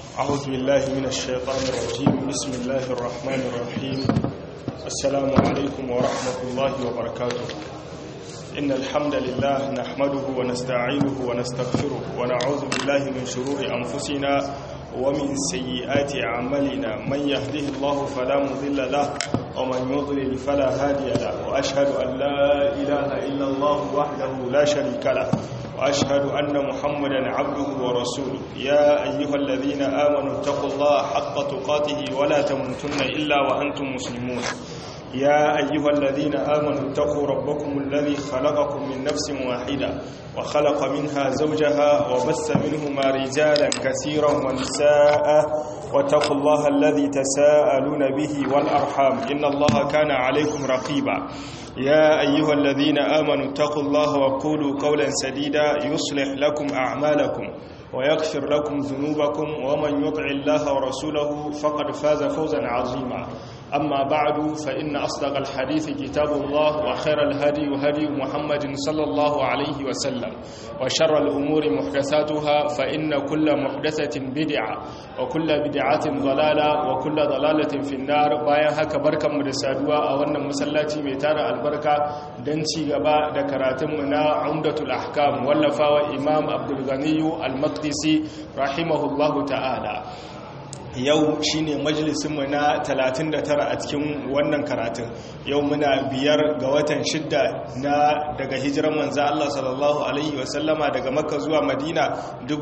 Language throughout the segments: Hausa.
أعوذ بالله من الشيطان الرجيم. بسم الله الرحمن الرحيم. السلام عليكم ورحمة الله وبركاته. إن الحمد لله نحمده ونستعينه ونستغفره ونعوذ بالله من شرور أنفسنا ومن سيئات أعمالنا. من يهده الله فلا مضل له ومن يضلل فلا هادي له، وأشهد أن لا إله إلا الله وحده لا شريك له، وأشهد أن محمدا عبده ورسوله. يا أيها الذين آمنوا اتقوا الله حق تقاته ولا تموتن إلا وأنتم مسلمون. يا أيها الذين آمنوا اتقوا ربكم الذي خلقكم من نفس واحدة وخلق منها زوجها وبث منهما رجالا كثيرا ونساء، واتقوا الله الذي تساءلون به والأرحام إن الله كان عليكم رقيبا. يا أيها الذين آمنوا اتقوا الله وقولوا قولا سديدا يصلح لكم أعمالكم ويغفر لكم ذنوبكم، ومن يطع الله ورسوله فقد فاز فوزا عظيما. أما بعد، فإن أصدق الحديث كتاب الله، وخير الهدي هدي محمد صلى الله عليه وسلم، وشر الأمور محدثاتها، فإن كل محدثة بدعة وكل بدعة ضلالة وكل ضلالة في النار. bayan haka barkanmu da saduwa a wannan masallaci mai tara albarka don ci gaba da karatunmu na Umdatul Ahkam wallafawa Imam Abdul Ghani Al-Maqdisi rahimahullahu ta'ala. Yau shine majalisinmu na 39 a cikin wannan karatun. Yau muna 5 ga watan 6 daga hijiran manzo Allah sallallahu alaihi wasallama daga Makka zuwa Madina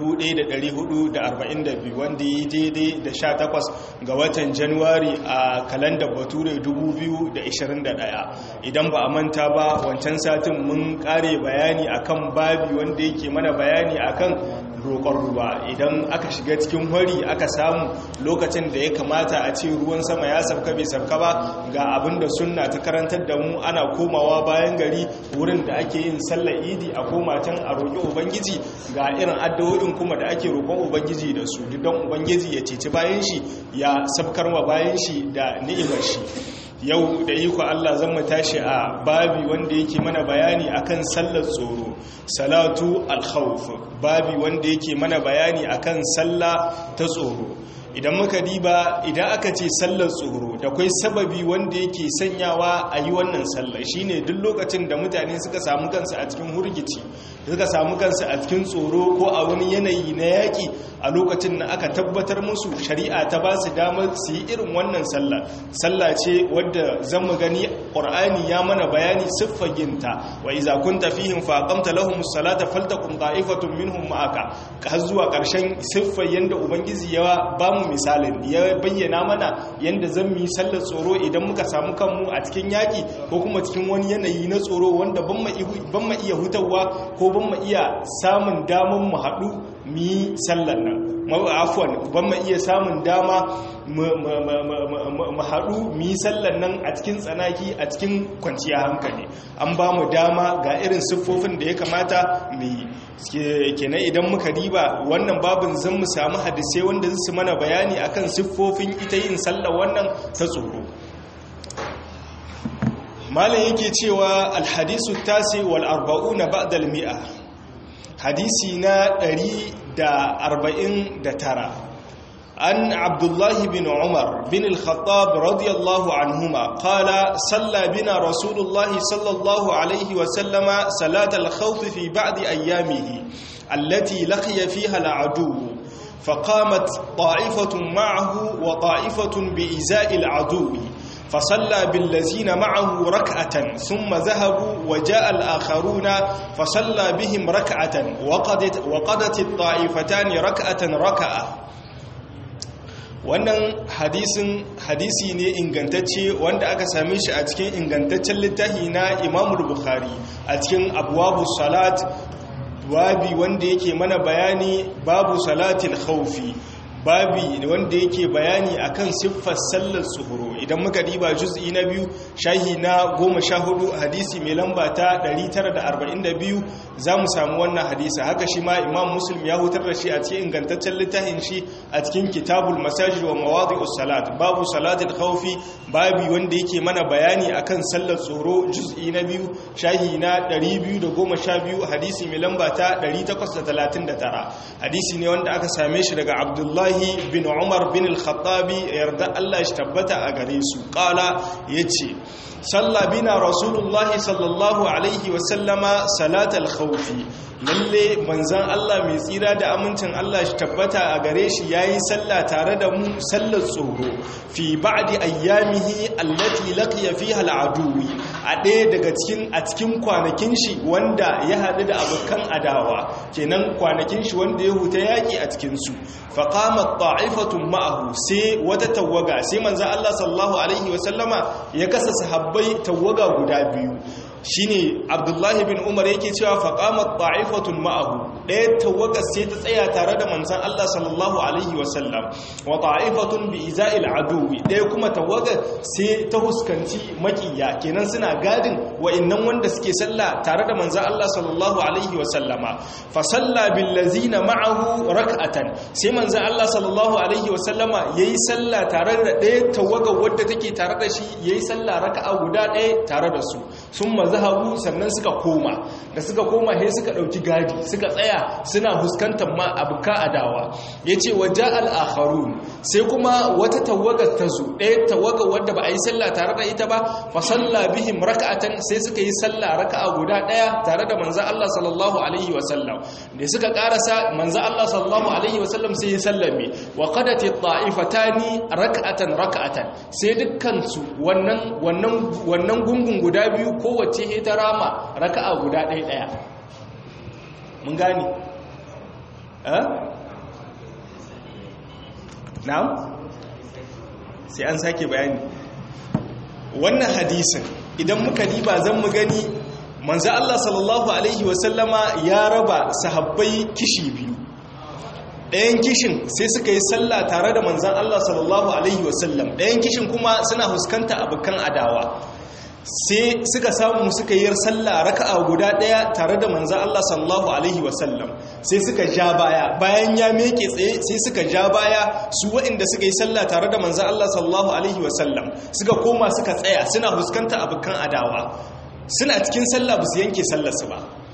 1442, wanda yi daidai da 18 ga watan Januwari a kalandar Bature 2021. Idan ba a manta ba, wancan satin mun kare bayani akan babi wanda yake mana bayani akan roƙon ruwa. Idan aka shiga cikin hori aka samu lokacin da ya kamata a ce ruwan sama ya sabka bai sabka ba, ga abin da sunna ta karantar da mu, ana komawa bayan gari wurin da ake yin sallar idi a koma can a roƙi ubangiji. Ga irin addu'o'in kuma da ake roƙon ubangiji da su, don ubangiji ya ceci bayan shi, ya sabkarwa bayan shi da ni'imar shi. Yau da iko Allah zan mu tashi a babi wanda yake mana bayani akan sallar tsoro, salatu al-khawf. Babi wanda yake mana bayani akan sallah ta tsoro. Idan muka diba, idan aka ce sallar tsoro, da kwai sababi wanda yake sanyawa a yi wannan sallar. Shine duk lokacin da mutane suka samu kansu a cikin hurgici, suka samu kansu a cikin tsoro ko a wani yanayi na yaƙi, a lokacin da aka tabbatar musu shari'a ta ba su damar su yi irin wannan sallah. Sallah ce wadda zan mu gani ƙur'ani ya mana bayani siffaginta, wa iza kunta fihim fa aqamta lahumus salata faltakum ta'ifatun minhum ma'aka, har zuwa ƙarshen siffar yanda ubangiji ya ba mu misalin, ya bayyana mana yanda zan mu yi sallar tsoro idan muka samu kanmu a cikin yaƙi ko kuma cikin wani yanayi na tsoro wanda ban ma iya hutawa ko ban ma iya samun damar mu haɗu mu yi sallar nan. Afwan, ban ma iya samun dama mu haɗu mu yi sallar nan a cikin tsanaki, a cikin kwanciya hankali. An ba mu dama ga irin siffofin da ya kamata mu yi. Kenan idan muka riba wannan babin zan mu samu hadisai wanda su mana bayani akan siffofin ita yin sallar wannan ta tsoro. Malam yake cewa alhadisu tasi wal arba'una ba'da al-mi'a, hadisi na 149, an Abdullah bin Umar bin al-Khattab radiyallahu anhuma qala salla bina Rasulullah sallallahu alayhi wa sallama salat al-khawf fi ba'd ayyamihi allati laqiya fiha al-adu, فقامت طائفة معه وطائفة بإزاء العدو، فصلى بالذين معه ركعة ثم ذهبوا وجاء الآخرون فصلى بهم ركعة وقضت الطائفتان ركعة ركعة. wannan hadisi ne ingantacce wanda aka same shi a cikin ingantaccen littafi na Imam Bukhari a cikin abwabus salat, babi wanda yake mana bayani babu salatil khawfi, babi wanda yake bayani akan siffar sallar tsoro. idan muka diba juz'i na 2 shahi na 14 hadisi mai lamba ta 942 zamu samu wannan hadisi. Haka shi ma Imam Muslim ya hutar da shi a cikin ingantaccen littafin shi a cikin Kitabul Masajid wa Mawadi'us Salat, babu salatul khawfi, babi wanda yake mana bayani akan sallar tsoro, juz'i na 2 shahi na 212 hadisi mai lamba ta 839. Hadisi ne wanda aka same shi daga Abdullahi bin Umar bin al-Khattabi, yarda Allah shi tabbata a gare su. Qala yace salla bina rasulullahi sallallahu alaihi wa sallama salatal khawfi, lalle manzan Allah mai tsira da amincin Allah shi tabbata a gare shi yayi sallah tare da mu sallar tsoro fi ba'di ayyamihi allati laqiya fiha al'aduwi, a ɗaya daga cikin kwanakin shi wanda ya haɗu da abokan adawa, kenan kwanakin shi wanda ya huta yaƙi a cikin su. fa qamat ta'ifatun ma'ahu, sai wata tawaga, sai manzan Allah sallallahu alaihi wa sallama ya kasa sahabbai tawaga guda biyu. Shine Abdullahi bin Umar yake cewa faqamat ta'ifatun ma'ahu, ɗaya tawaga sai ta tsaya tare da manzon Allah sallallahu alaihi wasallam, wa ta'ifatun bi iza'il aduwi, ɗaya kuma tawaga sai ta huskanci makiya, kenan suna gadin wa'annan wanda suke sallah tare da manzon Allah sallallahu alaihi wasallama. fa salla bil ladzina ma'ahu rak'atan, sai manzon Allah sallallahu alaihi wasallama yayi sallah tare da ɗaya tawaga wadda take tare da shi, yayi sallah raka'a guda ɗaya tare da su. Sun zahabu, sannan suka koma, da suka koma sai suka dauki gadi, suka tsaya suna huskantar ma abuka adawa. yace waja al-akharun, sai kuma wata tawaga ta zo, ɗaya tawaga wadda ba a yi sallah tare da ita ba, fa salla bihim rak'atan, sai suka yi sallah raka'a guda ɗaya tare da manzo Allah sallallahu alaihi wasallam. da suka karasa manzo Allah sallallahu alaihi wasallam sai ya sallame, wa qadati ta'ifatani rak'atan, sai dukkan su wannan gungun guda biyu kowace ce ta rama raka'a guda ɗaya. Mun gani? Na'am? Sai an sake bayani. Wannan hadisin idan muka diba zan mu gani manzo Allah sallallahu alaihi wasallama ya raba sahabbai kishi biyu. Ɗayan kishin sai suka yi sallah tare da manzon Allah sallallahu alaihi wasallam, ɗayan kishin kuma suna huskanta abukan adawa. Sai suka samu suka yi sallah raka'a guda daya tare da manzo Allah sallallahu alaihi wasallam, sai suka ja baya, bayan ya meke tsaye sai suka ja baya, su waɗanda suka yi sallah tare da manzo Allah sallallahu alaihi wasallam suka koma suka tsaya suna huskanta abukan adawa, suna cikin sallah ba su yanke sallarsu ba.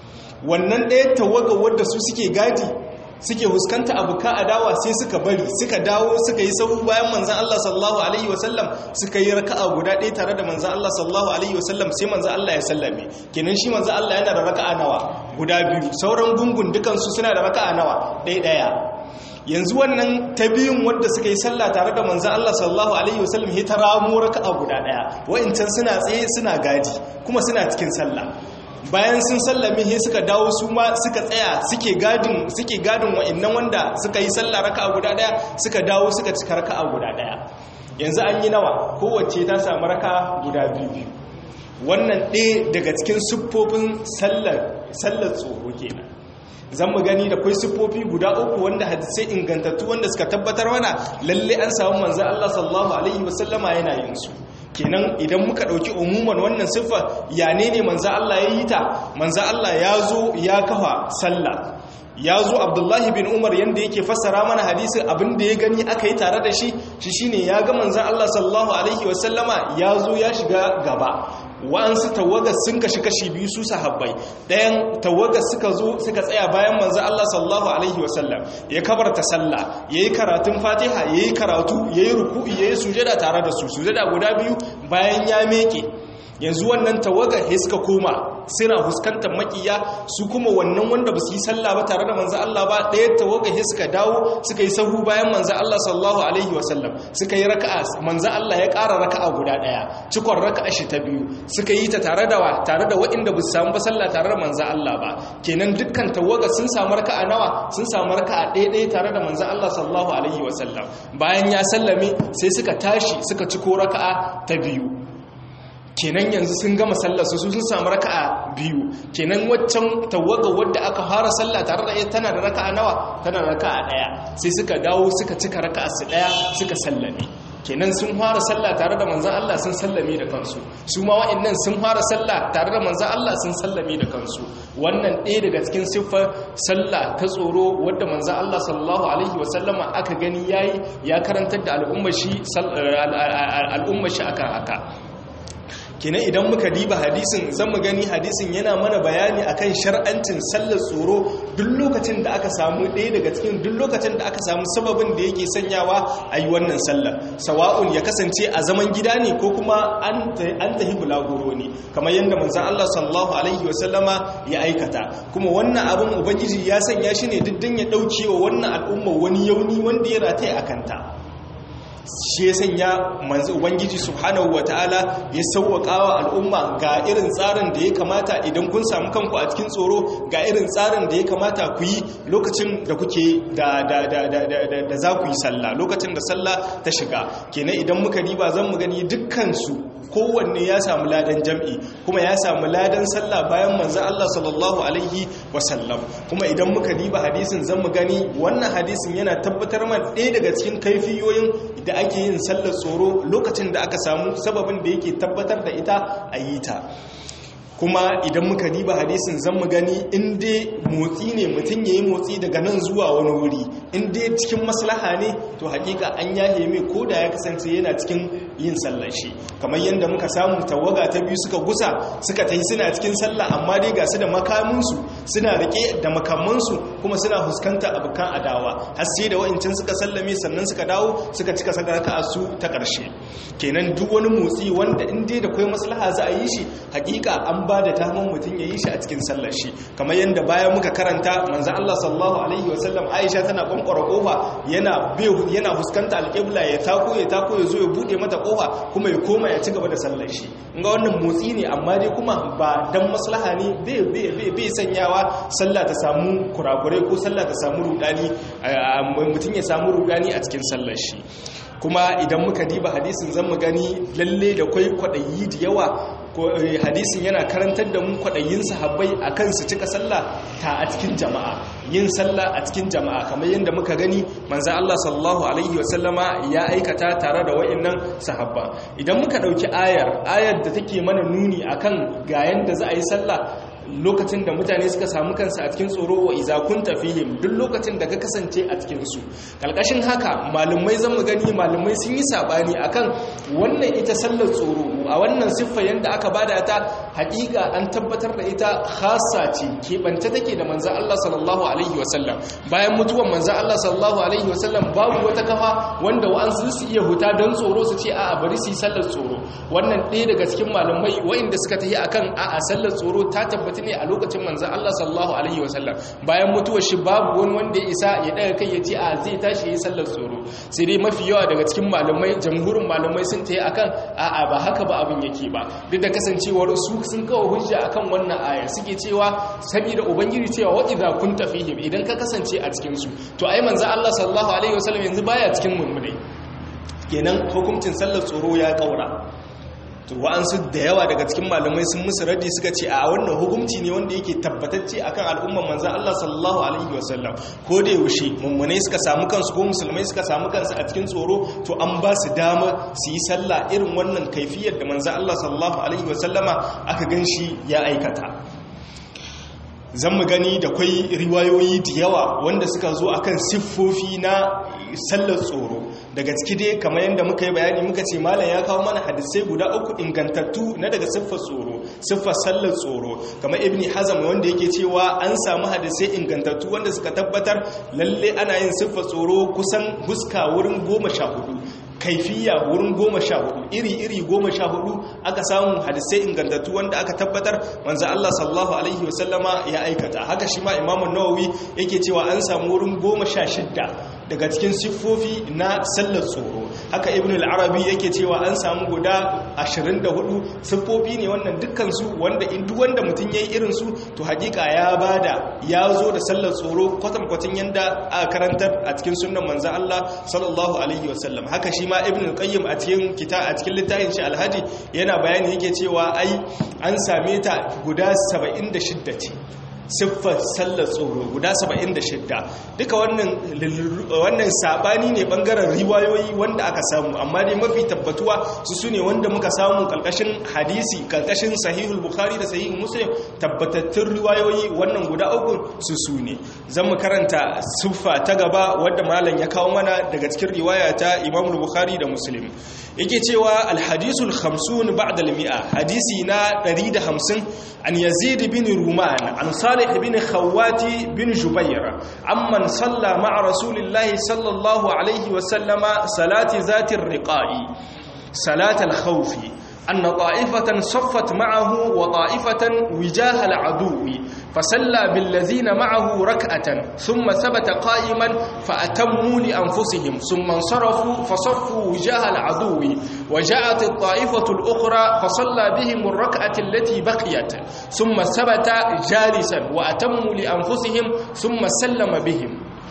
Wannan ɗaya tawaga wadda su suke gadi suke huskanta abuka adawa sai suka bari, suka dawo suka yi sahu bayan manzan Allah sallallahu alaihi wasallam, suka yi raka'a guda ɗaya tare da manzan Allah sallallahu alaihi wasallam, sai manzan Allah ya sallame. Kenan shi manzan Allah yana da raka'a nawa? Guda biyu. Sauran gungun dukansu suna da raka'a nawa? ɗaya. Yanzu wannan ta biyun wadda suka yi sallah tare da manzan Allah sallallahu alaihi wasallam ya ta ramo raka'a guda ɗaya, wa'incan suna tsaye suna gadi kuma suna cikin sallah. Bayan sun sallame he suka dawo su ma suka tsaya suke gadin wa'annan wanda suka yi sallah raka'a guda daya, suka dawo suka cika raka'a guda daya. Yanzu an yi nawa? Kowace ta samu raka'a guda biyu. Wannan ɗaya daga cikin siffofin sallar tsoro kenan. Zan mu gani da kai siffofi guda uku wanda hadisai ingantattu wanda suka tabbatar mana lalle an samu manzo Allah sallallahu alaihi wasallama yana yin su. Kenan idan muka ɗauki umuman wannan siffa, ya ne manzo Allah ya yi ta? Manzo Allah ya zo ya kafa sallah, ya zo Abdullahi bin Umar yanda yake fassara mana hadisin, abin da ya gani aka yi tare da shi shine ya ga manzo Allah sallallahu alaihi wasallama ya zo ya shiga gaba. Wa'ansu tawagar sun kashi biyu su sahabbai, ɗayan tawagar suka zo suka tsaya bayan manzo Allah sallallahu alaihi wasallam, ya kabarta sallah, yayi karatun Fatiha, yayi karatu, yayi ruku'i, yayi sujada tare da su, sujada guda biyu bayan ya meke. Yanzu wannan tawagar he suka koma suna huskantar makiya, su kuma wannan wanda ba su yi sallah ba tare da manzo Allah ba, ɗaya tawagar he suka dawo suka yi sahu bayan manzo Allah sallallahu alaihi wasallam, suka yi raka'a, manzo Allah ya ƙara raka'a guda ɗaya, cikon raka'a shi ta biyu, suka yi ta tare da waɗanda ba su samu ba sallah tare da manzo Allah ba. Kenan dukkan tawagar sun samu raka'a nawa? Sun samu raka'a ɗaya tare da manzo Allah sallallahu alaihi wasallam. Bayan ya sallame sai suka tashi suka ciko raka'a ta biyu. Kenan yanzu sun gama sallar su sun samu raka'a biyu. Kenan waccan tawaga wadda aka fara sallah tare da ita tana da raka'a nawa? Tana da raka'a daya. Sai suka dawo suka cika raka'a su daya suka sallame. kenan sun fara sallah tare da manzon Allah sun sallame da kansu su ma wa'annan sun fara sallah tare da manzon Allah sun sallame da kansu wannan ɗaya daga cikin siffar sallah ta tsoro wadda manzon Allah sallallahu alaihi wasallama aka gani yayi ya karantar da al'ummar shi akan haka. kenan idan muka diba hadisin zan mu gani hadisin yana mana bayani akan shar'ancin sallar tsoro duk lokacin da aka samu ɗaya daga cikin duk lokacin da aka samu sababin da yake sanyawa a yi wannan sallar sawa'un ya kasance a zaman gida ne ko kuma an tahi bulaguro ne kamar yadda manzon Allah sallallahu alaihi wasallama ya aikata kuma wannan abin ubangiji ya sanya shi ne diddin ya dauke wa wannan al'umma wani yauni wanda ya rataye akanta shi ya sanya manzo ubangiji subhanahu wataala ya sauwakawa al'umma ga irin tsarin da ya kamata idan kun samu kanku a cikin tsoro ga irin tsarin da ya kamata ku yi lokacin da kuke da za ku yi sallah lokacin da sallah ta shiga kenan idan muka diba zan mu gani dukkan su kowanne ya samu ladan jam'i kuma ya samu ladan sallah bayan manzo Allah sallallahu alaihi wasallam kuma idan muka diba hadisin zan mu gani wannan hadisin yana tabbatar mana ɗaya daga cikin kaifiyoyin da ake yin sallar tsoro lokacin da aka samu sababin da yake tabbatar da ita a yi ta kuma idan muka diba hadisin zan mu gani inda motsi ne mutum ya yi motsi daga nan zuwa wani wuri inda cikin maslaha ne to hakika an yahe mai ko da ya kasance yana cikin yin sallar shi kamar yadda muka samu tawaga ta biyu suka gusa suka tafi suna cikin sallah amma dai ga su da makaminsu suna rike da makamansu kuma suna fuskanta abokan adawa har sai da wa'incin suka sallame sannan suka dawo suka cika sakarka su ta ƙarshe kenan duk wani motsi wanda inda da kai maslaha za a yi shi hakika an ba da daman mutum ya yi shi a cikin sallar shi kamar yadda bayan muka karanta manzo Allah sallallahu alaihi wasallam Aisha tana kwankwara kofa yana fuskanta alƙibla ya tako ya zo ya bude mata kofa kuma ya koma ya ci gaba da sallar shi ga wannan motsi ne amma dai kuma ba dan maslaha ne bai sanyawa sallah ta samu kurakurai ko sallah ta samu rudani mutum ya samu rudani a cikin sallar shi kuma idan muka diba hadisin zan mu gani lalle da kwai kwadayi da yawa hadisin yana karantar da mu kwadayin sahabbai akan su cika sallah ta a cikin jama'a yin sallah a cikin jama'a kamar yadda muka gani manzo Allah sallallahu alaihi wasallama ya aikata tare da wayannan sahabba idan muka dauki ayar da take mana nuni akan ga yanda za a yi sallah lokacin da mutane suka samu kansu a cikin tsoro wa iza kunta fihim duk lokacin da ka kasance a cikin su kalkashin haka malumai zamu gani malumai sun yi sabani akan wannan ita sallar tsoro a wannan siffa yanda aka bada ta hakika an tabbatar da ita khassa ce kebance take da manzo Allah sallallahu alaihi wasallam bayan mutuwar manzo Allah sallallahu alaihi wasallam babu wata kafa wanda wa'ansu su iya huta don tsoro su ce a'a bari su yi sallar tsoro wannan ɗaya daga cikin malumai wa'inda suka tafi akan a'a sallar tsoro ta tabbata ne a lokacin manzan Allah sallallahu alaihi wasallam bayan mutuwar shi babu wani wanda ya isa ya daga kai ya ce a zai tashi yi sallar tsoro sai dai mafi yawa daga cikin malamai jamhurin malamai sun tayi akan a'a ba haka ba abin yake ba duk da kasancewar su sun kawo hujja akan wannan aya suke cewa saboda ubangiji cewa wa idza kunta fihim idan ka kasance a cikin su to ai manzan Allah sallallahu alaihi wasallam yanzu baya cikin mummune kenan hukuncin sallar tsoro ya kaura to wa'ansu da yawa daga cikin malamai sun musu raddi suka ce a wannan hukunci ne wanda yake tabbatacce akan al'umman manzon Allah sallallahu alaihi wasallam ko da yaushe mummunai suka samu kansu ko musulmai suka samu kansu a cikin tsoro to an ba su dama su yi sallah irin wannan kaifiyar da manzon Allah sallallahu alaihi wasallama aka ganshi ya aikata zan mu gani da kwai riwayoyi da yawa wanda suka zo akan siffofi na sallar tsoro daga ciki dai kamar yadda muka yi bayani muka ce malam ya kawo mana hadisai guda uku ingantattu na daga siffar tsoro siffar sallar tsoro kamar ibn hazm wanda yake cewa an samu hadisai ingantattu wanda suka tabbatar lalle ana yin siffar tsoro kusan huska wurin 14 kaifiya wurin 14 iri 14 aka samu hadisai ingantattu wanda aka tabbatar manzo Allah sallallahu alaihi wasallama ya aikata haka shi ma Imam Nawawi yake cewa an samu wurin 16 daga cikin siffofi na sallar tsoro haka Ibn al-Arabi yake cewa an samu guda 24 siffofi ne wannan dukkan su wanda in duk wanda mutun yayi irin su to hakika ya zo da sallar tsoro kwatankwacin yanda aka karantar a cikin sunnan manzo Allah sallallahu alaihi wasallam haka shi ma Ibn al-Qayyim a cikin littafin shi al-Hadi yana bayani yake cewa ai an same ta guda 76 ce siffar sallar tsoro guda 76 duka wannan sabani ne bangaren riwayoyi wanda aka samu amma dai mafi tabbatuwa su ne wanda muka samu kalkashin hadisi kalkashin sahihul bukhari da sahihul muslim tabbatattun riwayoyi wannan guda uku su ne zan mu karanta siffa ta gaba wadda malam ya kawo mana daga cikin riwaya ta imamul bukhari da muslim yake cewa alhadisul 50 ba'da al-mi'a hadisi na 150 an yazid bin ruman an salih bin khawati bin jubair amman salla ma'a rasulillahi sallallahu alaihi wa sallama salati zati ar-riqa'i salat al-khawfi أن طائفة صفت معه وطائفة وجاه العدو فصلى بالذين معه ركعة ثم ثبت قائما فأتموا لأنفسهم ثم انصرفوا فصفوا وجاه العدو وجاءت الطائفة الأخرى فصلى بهم الركعة التي بقيت ثم ثبت جالسا وأتموا لأنفسهم ثم سلم بهم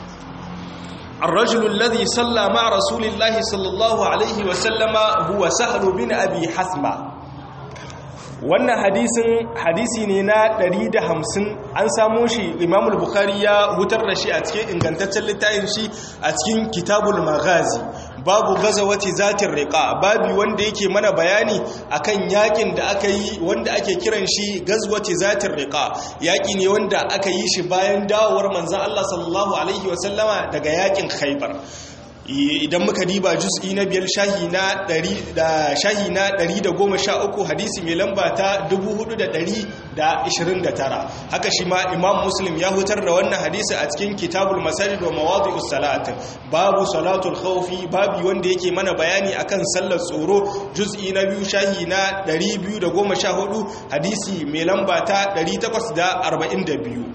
الرجل الذي صلى مع رسول الله صلى الله عليه وسلم هو سهل بن أبي حثمة wannan hadisi ne na 150 an samo shi Imam al-Bukhari ya hutar da shi a cikin ingantaccen littafin shi a cikin Kitabul Maghazi babu gazawati zatir riqa babu wanda yake mana bayani akan yakin da aka yi wanda ake kiran shi gazwati zatir riqa yaki ne wanda aka yi shi bayan dawowar manzon Allah sallallahu alaihi wasallama daga yakin Khaibar idan muka diba juz'i na 5 shahi na 113 hadisi mai lamba ta 4129 haka shi ma Imam Muslim ya hutar da wannan hadisi a cikin Kitabul Masajid wa Mawadi'us Salat babu salatul khawfi babu wanda yake mana bayani akan sallar tsoro juz'i na 2 shahi na 214 hadisi mai lamba ta 842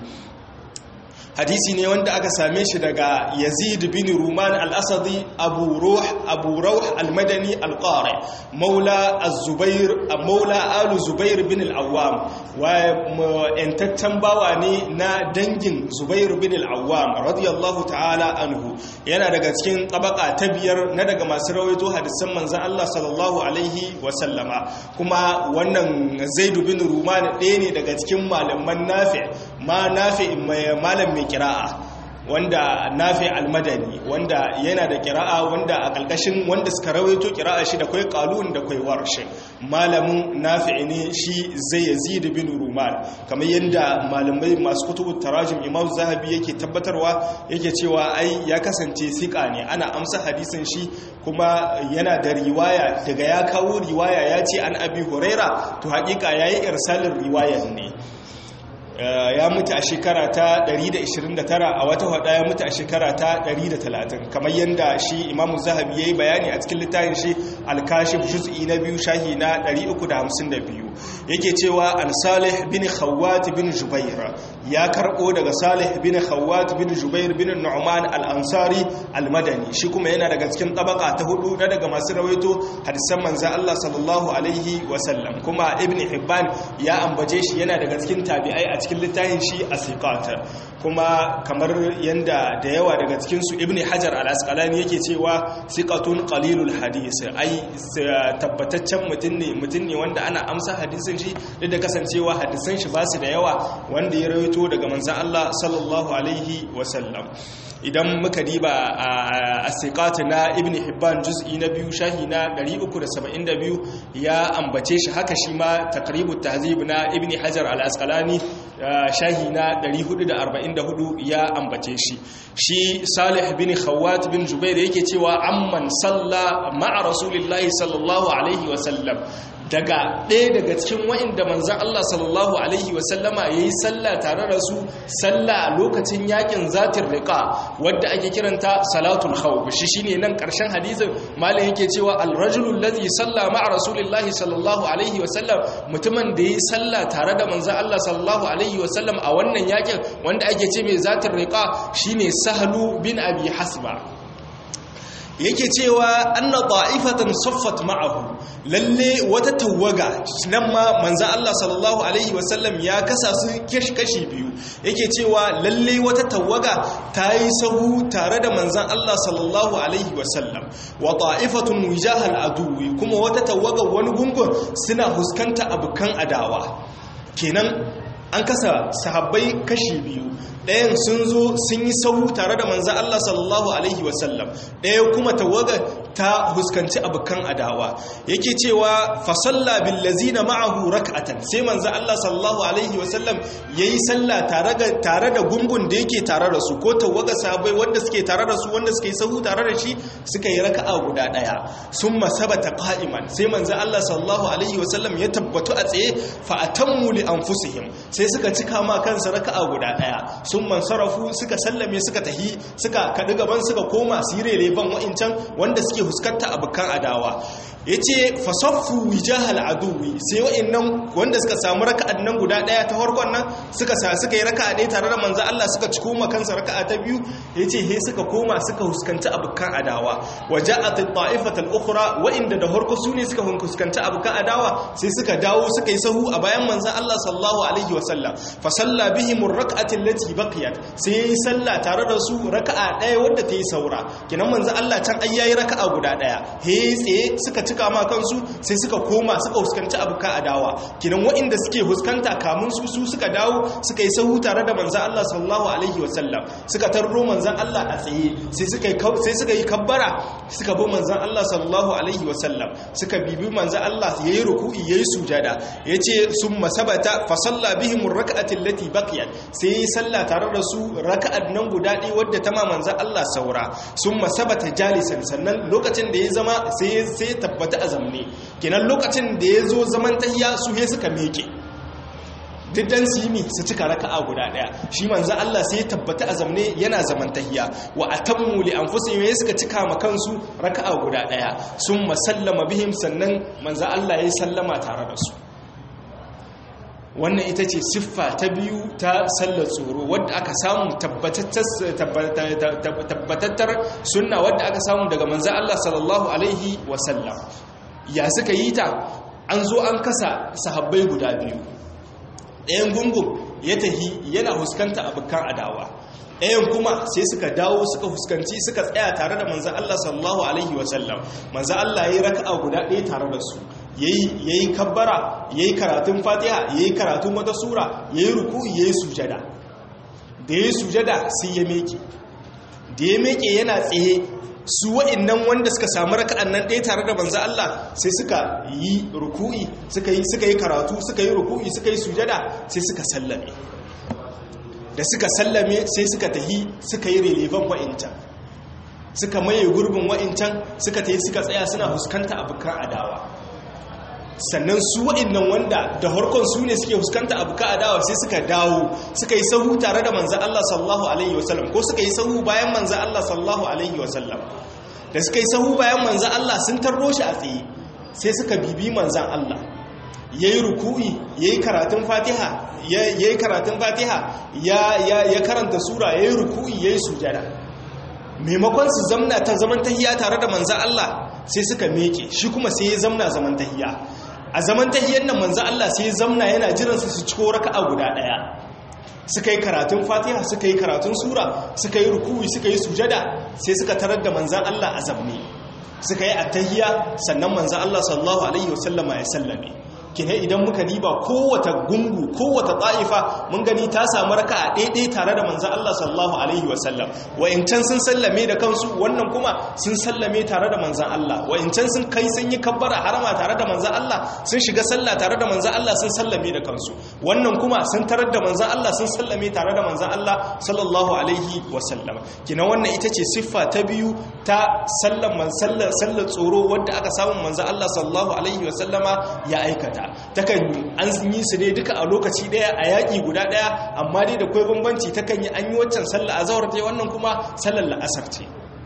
hadisi ne wanda aka same shi daga Yazid bin Ruman al-Asadi Abu Ruh al-Madani al-Qari maula az-Zubair maula al-Zubair bin al-Awwam wa entattan bawa ne na dangin Zubair bin al-Awwam radiyallahu ta'ala anhu yana daga cikin tabaka ta biyar na daga masu rawaito hadisan manzon Allah sallallahu alaihi wa sallama kuma wannan Zaid bin Ruman ɗaya ne daga cikin malaman Nafi malam mai kira'a wanda Nafi al-Madani wanda yana da kira'a wanda a kalkashin wanda suka rawaito kira'a shi da kai qalun da kai warshi malamin Nafi ne shi zai Yazid bin Ruman kamar yanda malamai masu kutubut tarajim Imam Zahabi yake tabbatarwa yake cewa ai ya kasance sika ne ana amsa hadisin shi kuma yana da riwaya daga ya kawo riwaya ya ce an Abi Huraira to hakika yayi irsalin riwayar ne ya mutu a shekara ta 129 a wata hada ya mutu a shekara ta 130 kamar yadda shi Imam Zahabi yayi bayani a cikin littafin shi Al-Kashif juz'i na 2 shahi na 352 yake cewa an Salih bin Khawwat bin Jubair ya karbo daga Salih bin Khawwat bin Jubair bin Nu'man al-Ansari al-Madani shi kuma yana daga cikin tabaka ta hudu da daga masu rawaito hadisan manzon Allah sallallahu alaihi wasallam kuma Ibn Hibban ya ambace shi yana daga cikin tabi'ai a cikin littafin shi asiqata kuma kamar yanda da yawa daga cikin su Ibn Hajar al-Asqalani yake cewa siqatun qalilul hadis ai tabbataccen mutum ne wanda ana amsa hadisin shi da kasancewa hadisan shi ba su da yawa wanda ya rawaito daga manzon Allah sallallahu alaihi wasallam idan muka diba a asiqat na Ibn Hibban juz'i na 2 shahi na 372 ya ambace shi haka shi ma taqribut tahzib na Ibn Hajar al-Asqalani shahi na 444 ya ambace shi Salih bin Khawwat bin Jubair yake cewa amman salla ma'a rasulillahi sallallahu alaihi wasallam daga ɗaya daga cikin wa'inda manzan Allah sallallahu alaihi wasallama ya yi sallah tare da su sallah a lokacin yakin zatin riƙa wadda ake kiranta salatul khawf shi shine nan ƙarshen hadisin malam yake cewa al-rajulu alladhi salla ma'a rasulillahi sallallahu alaihi wasallam mutumin da ya yi sallah tare da manzan Allah sallallahu alaihi wasallam a wannan yakin wanda ake ce mai zatin riƙa shine Sahlu bin Abi Hasba yake cewa anna ta'ifatan saffat ma'ahu lalle wata tawaga nan ma manzo Allah sallallahu alaihi wasallam ya kasa su kashi biyu yake cewa lalle wata tawaga tayi sahu tare da manzon Allah sallallahu alaihi wasallam wa ta'ifatun wijahal aduwi kuma wata tawaga wani gungun suna huskanta abukan adawa kenan an kasa sahabbai kashi biyu, ɗayan sun zo sun yi sahu tare da manzan Allah sallallahu alaihi wasallam, ɗaya kuma tawaga ta huskanci abokan adawa. Yake cewa fasalla billazina ma'ahu rak'atan, sai manzan Allah sallallahu alaihi wasallam yayi sallah tare da gungun da yake tare da su, ko tawaga sahabbai wanda suke tare da su, wanda suke sahu tare da shi, suka yi raka'a guda ɗaya. Summa sabata qa'iman, sai manzan Allah sallallahu alaihi wasallam ya tabbatu a tsaye, fa atammu li anfusihim, sai suka cika ma kansa raka'a guda ɗaya. Sun mansarafu, suka sallame, suka tahi, suka kaɗi gaban, suka koma sirere ban wa'incan wanda suke huskanta abokan adawa. Ya ce fasaffu wijahal aduwi, sai wa'innan wanda suka samu raka'an nan guda ɗaya ta farkon nan suka yi raka'a ɗaya tare da manzo Allah, suka ci koma kansa raka'a ta biyu. Ya ce he suka koma suka huskanci abokan adawa. Waja'at at-ta'ifatul ukhra, wa'inda da farko su ne suka huskanci abokan adawa, sai suka dawo suka yi sahu a bayan manzo Allah sallallahu alaihi wasallam. Fa salla bihim ar-rak'ati allati baqiyat, sai yayi sallah tare da su raka'a ɗaya wadda ta yi saura. Kinan manzo Allah can ai yayi raka'a guda ɗaya, he tsaye suka cika ma kansu, sai suka koma suka huskanci abuka adawa. Kinan waɗanda suke huskanta kamun su suka dawo suka yi sahu tare da manzo Allah sallallahu alaihi wasallam, suka tarro manzo Allah a tsaye, sai suka yi kabbara, suka bi manzo Allah sallallahu alaihi wasallam, suka bibi manzo Allah yayi ruku'i yayi sujada. Yace summa sabata fa salla bihim ar-rak'ati allati baqiyat, sai yi sallah tare da su raka'at nan guda ɗaya wadda ta ma manzo Allah saura. Summa sabata jalisan, sannan lokacin da ya zama sai tabbata a zamne. Kenan lokacin da ya zo zaman tahiyya su he suka meke diddan su yi su cika raka'a guda ɗaya. Shi manzo Allah sai ya tabbata a zamne yana zaman tahiyya. Wa atammu li anfusihim, ya suka cika ma kansu raka'a guda ɗaya. Summa sallama bihim, sannan manzo Allah ya sallama tare da su. Wannan ita ce siffa ta biyu ta sallar tsoro wadda aka samu tabbatattar sunna wadda aka samu daga manzo Allah sallallahu alaihi wasallam. Ya suka yi ta? An zo an kasa sahabbai guda biyu, ɗayan gungun ya tahi yana huskanta abokan adawa, ɗayan kuma sai suka dawo suka huskanci suka tsaya tare da manzo Allah sallallahu alaihi wasallam. Manzo Allah ya yi raka'a guda ɗaya tare da su, yayi kabbara, yayi karatun Fatiha, yayi karatun wata sura, yayi ruku'i, yayi sujada. Da yayi sujada sai ya meke. Da ya meke yana tsaye, su wa'annan wanda suka samu raka'an nan ɗaya tare da manzo Allah sai suka yi ruku'i, suka yi karatu, suka yi ruku'i, suka yi sujada, sai suka sallame. Da suka sallame sai suka tahi suka yi relevan wa'incan, suka maye gurbin wa'incan, suka tahi suka tsaya suna huskanta abokan adawa. Sannan su wa'innan wanda da harkon su ne suke huskanta abokan adawa sai suka dawo suka yi sahu tare da manzo Allah sallallahu alaihi wasallam, ko suka yi sahu bayan manzo Allah sallallahu alaihi wasallam. Da suka yi sahu bayan manzo Allah sun tarro shi a tsaye, sai suka bibi manzon Allah, yayi ruku'i, yayi karatun Fatiha, yayi karatun Fatiha, ya karanta sura, yayi ruku'i, yayi sujada. Maimakon su zamna ta zaman tahiyya tare da manzon Allah, sai suka meke, shi kuma sai ya zamna zaman tahiyya. A zaman tahiyyar nan manzon Allah sai ya zamna yana jiran su ciko raka'a guda ɗaya. Suka yi karatun Fatiha, suka yi karatun sura, suka yi ruku'i, suka yi sujada, sai suka tarar da manzon Allah a zamne. Suka yi attahiyya, sannan manzon Allah sallallahu alaihi wasallama ya sallame. Kine idan muka diba kowace gungu, kowace ta'ifa, mun gani ta samu raka'a ɗaiɗai tare da manzo Allah sallallahu alaihi wasallam. Wa'incan sun sallame da kansu, wannan kuma sun sallame tare da manzo Allah. Wa'incan sun kai sun yi kabbara harama tare da manzo Allah, sun shiga sallah tare da manzo Allah, sun sallame da kansu. Wannan kuma sun tarar da manzo Allah, sun sallame tare da manzo Allah sallallahu alaihi wasallam. Kina wannan ita ce siffa ta biyu ta sallar tsoro wadda aka samu manzo Allah sallallahu alaihi wasallama ya aikata. Takan yi an yi su ne duka a lokaci daya a yaƙi guda daya, amma dai da kwai bambanci. Takan yi an yi waccan sallar azhar ce, wannan kuma sallar la'asar ce.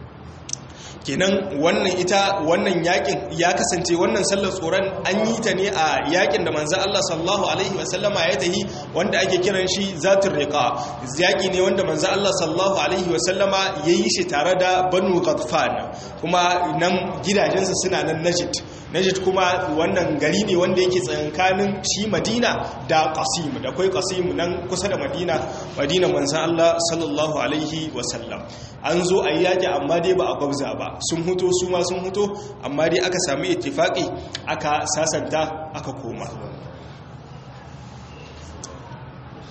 Kenan wannan yakin ya kasance, wannan sallar tsoron an yi ta ne a yakin da manzo Allah sallallahu alaihi wasallama ya tahi, wanda ake kiran shi zatul riqa. Yaki ne wanda manzo Allah sallallahu alaihi wasallama yayi shi tare da Banu Ghatfan, kuma nan gidajensa suna nan Najd kuma wannan gari ne wanda yake tsakanin shi Madina da Qasim, da kai Qasim nan kusa da Madina manzo Allah sallallahu alaihi wasallam. An zo ayi yaki amma dai ba a gwabza ba, sun huto su ma sun huto, amma dai aka sami ittifaqi, aka sasanta, aka koma.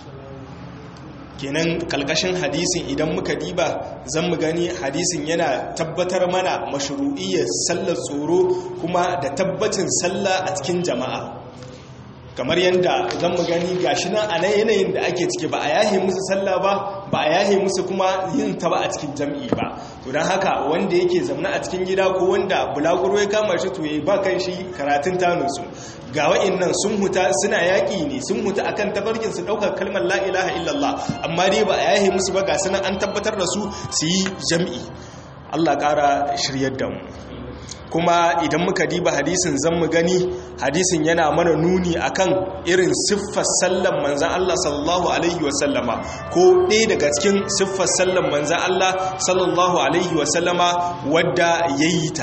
kenan kalkashin hadisin idan muka diba zan mu gani hadisin yana tabbatar mana mashru'iyyar sallar tsoro kuma da tabbacin sallah a cikin jama'a, kamar yadda zan mu gani gashi nan a yanayin da ake ciki ba a yahe musu sallah ba a yahe musu kuma yin ta ba a cikin jam'i ba. to don haka wanda yake zamna a cikin gida ko wanda bulaguro ya kama shi to yayi ba kan shi karatun tanunsu ga wa'annan sun huta suna yaƙi ne, sun huta akan tabarkin su ɗaukar kalmar la ilaha illallah, amma dai ba a yahe musu ba ga sanan an tabbatar da su su yi jam'i. Allah ƙara shiryar da mu. Kuma idan muka diba hadisin zan mu gani hadisin yana mana nuni akan irin siffar sallan manzan Allah sallallahu alaihi wasallama, ko ɗaya daga cikin siffar sallan manzan Allah sallallahu alaihi wasallama wadda ya yi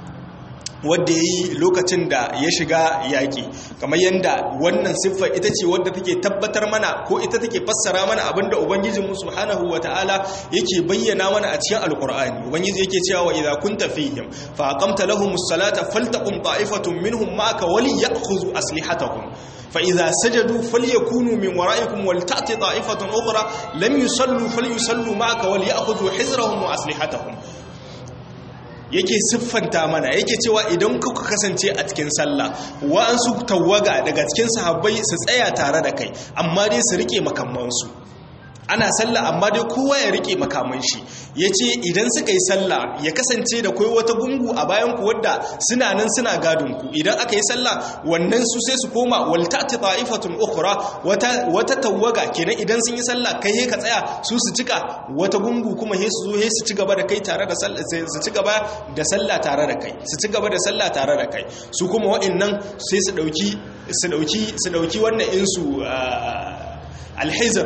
lokacin da ya shiga yaƙi, kamar yadda wannan siffar ita ce wadda take tabbatar mana ko ita take fassara mana abinda ubangijinmu subhanahu wata'ala yake bayyana mana a cikin alkur'ani. ubangiji yake cewa wa idza kunta fihim fa aqamta lahumus salata faltaqum ta'ifatun minhum ma'aka waliya'khudhu aslihatahum fa idza sajadu falyakunu min wara'ikum walta'ti ta'ifatun ukhra lam yusallu falyusallu ma'aka waliya'khudhu hizrahum wa aslihatahum. yake siffanta mana yake cewa idan kuka kasance a cikin sallah wa'ansu tawaga daga cikin sahabbai su tsaya tare da kai amma dai su rike makamansu, ana sallah amma dai kowa ya rike makaman shi. yace idan suka yi sallah ya kasance da kai wata gungu a bayan ku wadda suna nan suna gadon ku, idan aka yi sallah wannan su sai su koma wal ta'ti ta'ifatun ukhra, wata tawaga kenan idan sun yi sallah kai he ka tsaya su su cika wata gungu kuma he su zo he su ci gaba da kai tare da sallah, su ci gaba da sallah tare da kai, su ci gaba da sallah tare da kai, su kuma wa'annan sai su dauki wannan insu alhizr,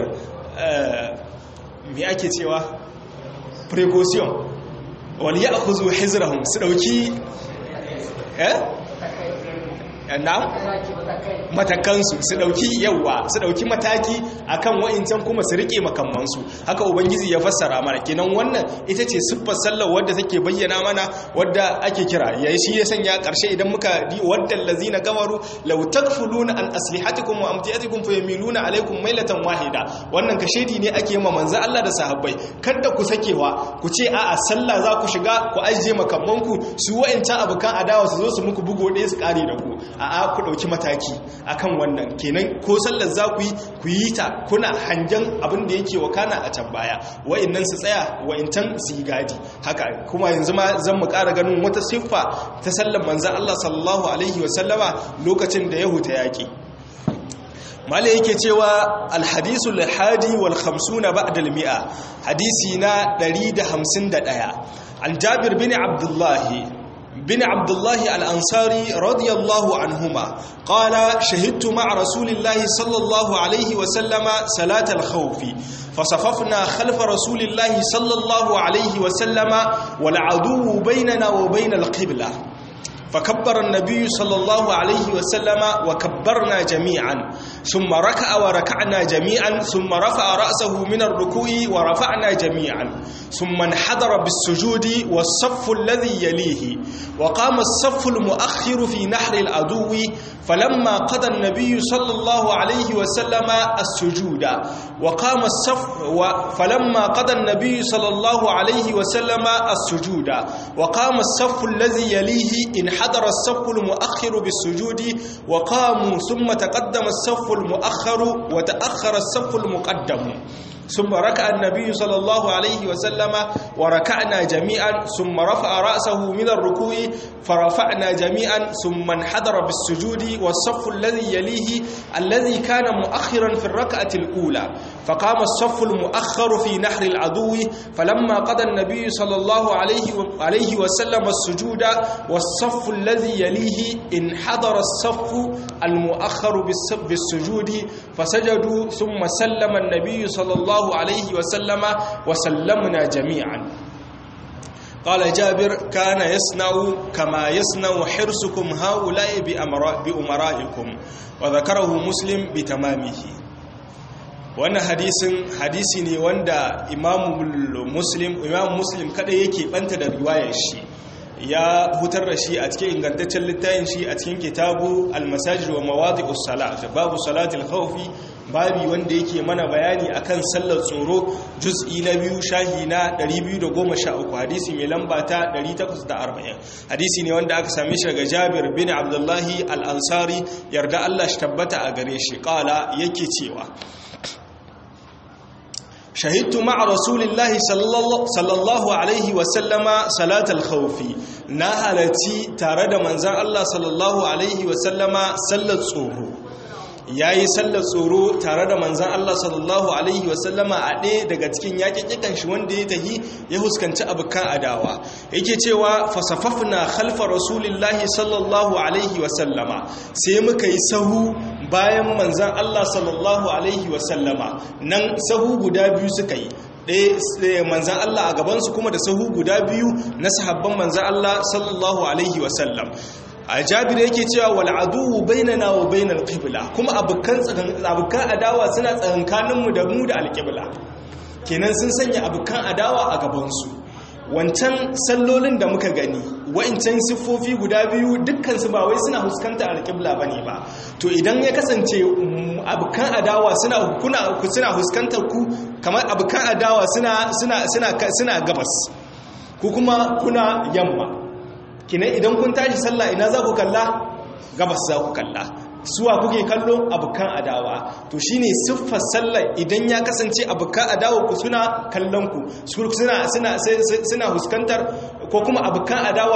me ake cewa precaution, wal ya'khudhu hizrahum, su dauki matakansu, su dauki mataki akan wa'incan kuma su rike makamansu. haka ubangiji ya fassara mana, kenan wannan ita ce siffar sallar wadda take bayyana mana wadda ake kira yayi shi ya sanya karshe idan muka di waddal lazina gawaru law takfuluna an aslihatikum wa amtiyatikum fayamiluna alaikum mailatan wahida. wannan kashedi ne ake ma manzo Allah da sahabbai, kada ku sakewa ku ce a'a sallah za ku shiga ku ajiye makamanku su wa'incan abukan adawa su zo su muku bugo ɗaya su kare da ku, a'a ku dauki mataki akan wannan. kenan ko sallar za ku yi ta kuna hangen abin da yake wakana a can baya, wa'annan su tsaya wa'incan su yi gadi. haka kuma yanzu ma zan mu ƙara ganin wata siffa ta sallar manzon Allah sallallahu alaihi wasallama lokacin da ya huta yaki. mala yake cewa alhadisu alhadi wal 50 ba'da al-mi'a, hadisi na 151 an Jabir bin Abdullah al-Ansari radiyallahu anhuma qala shahidtu ma'a rasulillahi sallallahu alayhi wa sallama salat al-khawf فصففنا خلف رسول الله صلى الله عليه وسلم والعدو بيننا وبين القبلة فكبر النبي صلى الله عليه وسلم وكبرنا جميعا ثم ركع وركعنا جميعا ثم رفع رأسه من الركوع ورفعنا جميعا ثم انحدر بالسجود والصف الذي يليه وقام الصف المؤخر في نحر العدو فلما قضى النبي صلى الله عليه وسلم السجود وقام الصف فلما قضى النبي صلى الله عليه وسلم السجود وقام الصف الذي يليه انحدر الصف المؤخر بالسجود وقاموا ثم تقدم الصف المؤخر وتأخر الصف المقدم ثم ركع النبي صلى الله عليه وسلم وركعنا جميعا ثم رفع رأسه من الركوع فرفعنا جميعا ثم انحدر بالسجود والصف الذي يليه الذي كان مؤخرا في الركعة الأولى فقام الصف المؤخر في نحر العدو فلما قضى النبي صلى الله عليه وسلم السجود والصف الذي يليه انحدر الصف المؤخر بالسجود فسجدوا ثم سلم النبي صلى الله عليه وسلم وسلمنا جميعا. قال جابر كان يصنع كما يصنع حرصكم هؤلاء بأمرائكم وذكره مسلم بتمامه. wannan hadisi ne wanda imam muslim kada yake banta da riwayar shi, ya hutar da shi a cikin ingantaccen littafin shi a cikin kitabu al-masajid wa mawadi'us salat, babu salatul khawfi babi wanda yake mana bayani akan sallar tsoro juz'i na 2 shahi na 213 hadisi mai lamba ta 840 hadisi ne wanda aka same shi daga Jabir bin Abdullahi al-Ansari yarda Allah shi tabbata a gare shi kala yake cewa شهدت مع رسول الله صلى الله عليه وسلم صلاة الخوف نهلتي تارد منزل الله صلى الله عليه وسلم صلاة صورو yayi sallar tsoro tare da manzon Allah sallallahu alaihi wasallama a ɗaya daga cikin yaƙiƙikan shi wanda ya tahi ya huskanci abukan adawa yake cewa fasafafna khalfa rasulillahi sallallahu alaihi wasallama sai muka yi sahu bayan manzon Allah sallallahu alaihi wasallama nan sahu guda biyu suka yi ɗaya manzan Allah a gabansu kuma da sahu guda biyu na sahabban manzan Allah sallallahu alaihi wasallam a Jabir yake cewa wal aduwu bainana wa bainal qibla kuma abukan adawa suna tsakankaninmu da mu da alqibla kenan sun sanya abukan adawa a gabansu wancan sallolin da muka gani wa'incan siffofi guda biyu dukkansu ba wai suna huskanta alƙibla ba ne ba to idan ya kasance abukan adawa suna huskantar ku kamar abukan adawa suna gabas ku kuma kuna yamma kina idan kun tashi sallah ina za ku kalla gabas za ku kalla suwa kuke kallo abukan adawa to shine siffar sallar idan ya kasance abukan adawa ku suna kallon ku suna huskantar ko kuma abukan adawa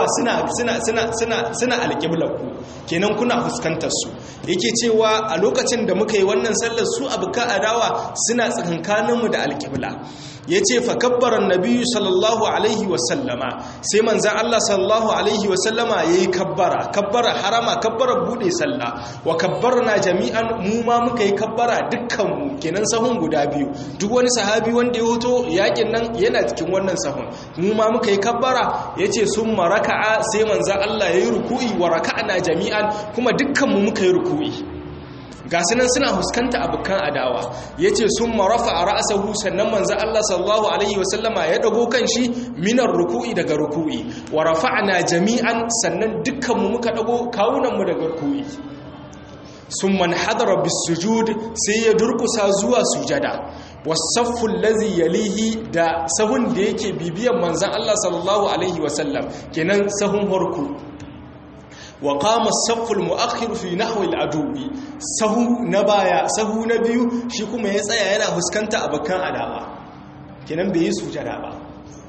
suna alƙiblar ku kenan kuna huskantar su yake cewa a lokacin da muka yi wannan sallar su abukan adawa suna tsakankanin mu da alƙibla yace fa kabbara annabi sallallahu alaihi wasallama sai manzon Allah sallallahu alaihi wasallama yayi kabbara harama kabbara bude sallah wa kabbarna jami'an mu ma muka yi kabbara dukkan mu kenan sahun guda biyu duk wani sahabi wanda ya hoto yakin nan yana cikin wannan sahun mu ma muka yi kabbara yace summa raka'a sai manzon Allah yayi ruku'i wa raka'na jami'an kuma dukkan mu muka yi ruku'i ga sunan suna huskanta abukan adawa yace sun marafa a ra'asahu sannan manzo Allah sallallahu alaihi wasallama ya dago kanshi minar ruku'i daga ruku'i wa rafa'na jami'an sannan dukkanmu muka dago kawunan mu daga ruku'i summan hadara bisujud sai ya durkusa zuwa sujada wasaffu allazi yalihi da sahun da yake bibiyan manzon Allah sallallahu alaihi wasallam kenan sahun harku wa qama as-saffu al-mu'akhkhir fi nahwi al-aduwi sahu na baya sahu na biyu shi kuma ya tsaya yana huskanta abakan adawa kenan bai yi sujada ba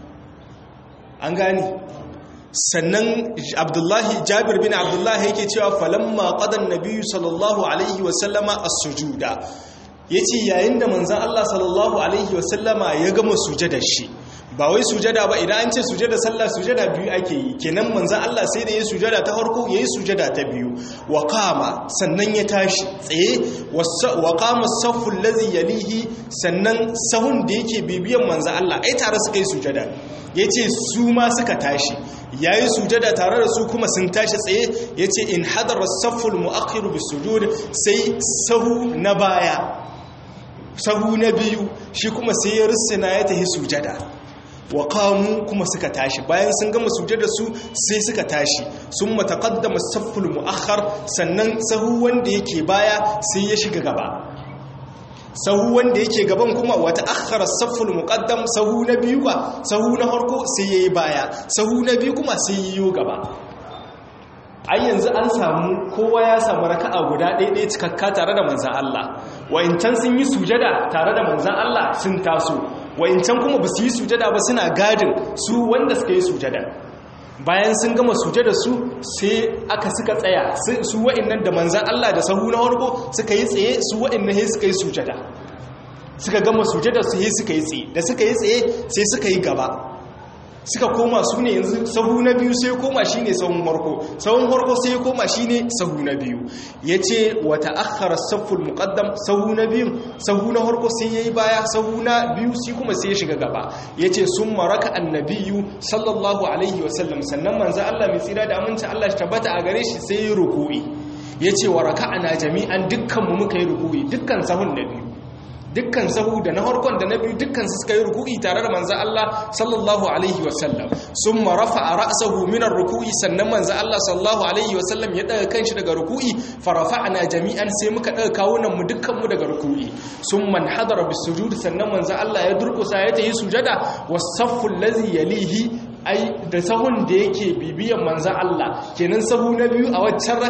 an gani sannan Jabir bin Abdullahi yake cewa falamma qadan nabiyyu sallallahu alaihi wa sallama as-sujuda yace yayin da manzon Allah sallallahu alaihi wa sallama ya gama sujadar shi ba wai sujada ba idan an ce sujada sallah sujada biyu ake yi kenan manzon Allah sai da yayi sujada ta farko yayi sujada ta biyu wa qama sannan ya tashi tsaye wa qama as-saffu allazi yalihi sannan sahun da yake bibiyan manzon Allah ai tare suka yi sujada yace su ma suka tashi yayi sujada tare da su kuma sun tashi tsaye yace in hadara as-saffu al-mu'akhkhir bis-sujud sai sahu na baya sahu na biyu shi kuma sai ya rusuna ya tahi sujada wa qamu kuma suka tashi bayan sun gama sujada su sai suka tashi sun mataqaddama as-safful mu'akhkhar sannan sahu wanda yake baya sai ya shiga gaba sahu wanda yake gaban kuma wata akhara as-safful muqaddam sahu na biyu ba sahu na farko sai yayi baya sahu na biyu kuma sai yayi gaba ai yanzu an samu kowa ya samu raka'a guda ɗaya cikakka tare da manzon Allah wa'incan sun yi sujada tare da manzon Allah sun taso wa'incan kuma ba su yi sujada ba suna gadin su wanda suka yi sujada bayan sun gama sujada su sai suka tsaya su wa'innan da manzon Allah da sahu na harko suka yi tsaye su wa'innan sai suka yi sujada suka gama sujada su sai suka yi tsaye da suka yi tsaye sai suka yi gaba suka koma su ne yanzu sahu na biyu sai koma shi ne sahun harko sai koma shi ne sahu na biyu ya ce wata akhara safful muqaddam sahu na biyu sahu na harko sai ya yi baya sahu na biyu sai kuma sai ya shiga gaba ya ce sun maraka annabiyu sallallahu alaihi wasallam sannan manzan Allah mai tsira da aminci Allah shi tabbata a gare shi sai ya ruku'i ya ce wa raka'ana jami'an dukkanmu muka yi ruku'i dukkan sahun na biyu dukkan sahu da na harkon da na biyu dukkan su suka yi ruku'i tare da manzo Allah sallallahu alaihi wasallam summa rafa'a ra'sahu min ar-ruku'i sannan manzo Allah sallallahu alaihi wasallam ya daga kanshi daga ruku'i fa rafa'na jami'an sai muka daga kawunan mu dukkan mu daga ruku'i summa hadara bis-sujud sannan manzo Allah ya durkusa ya tayi sujada was-saffu allazi yalihi ai da sahun da yake bibiyan manzo Allah kenan sahu na biyu a waccan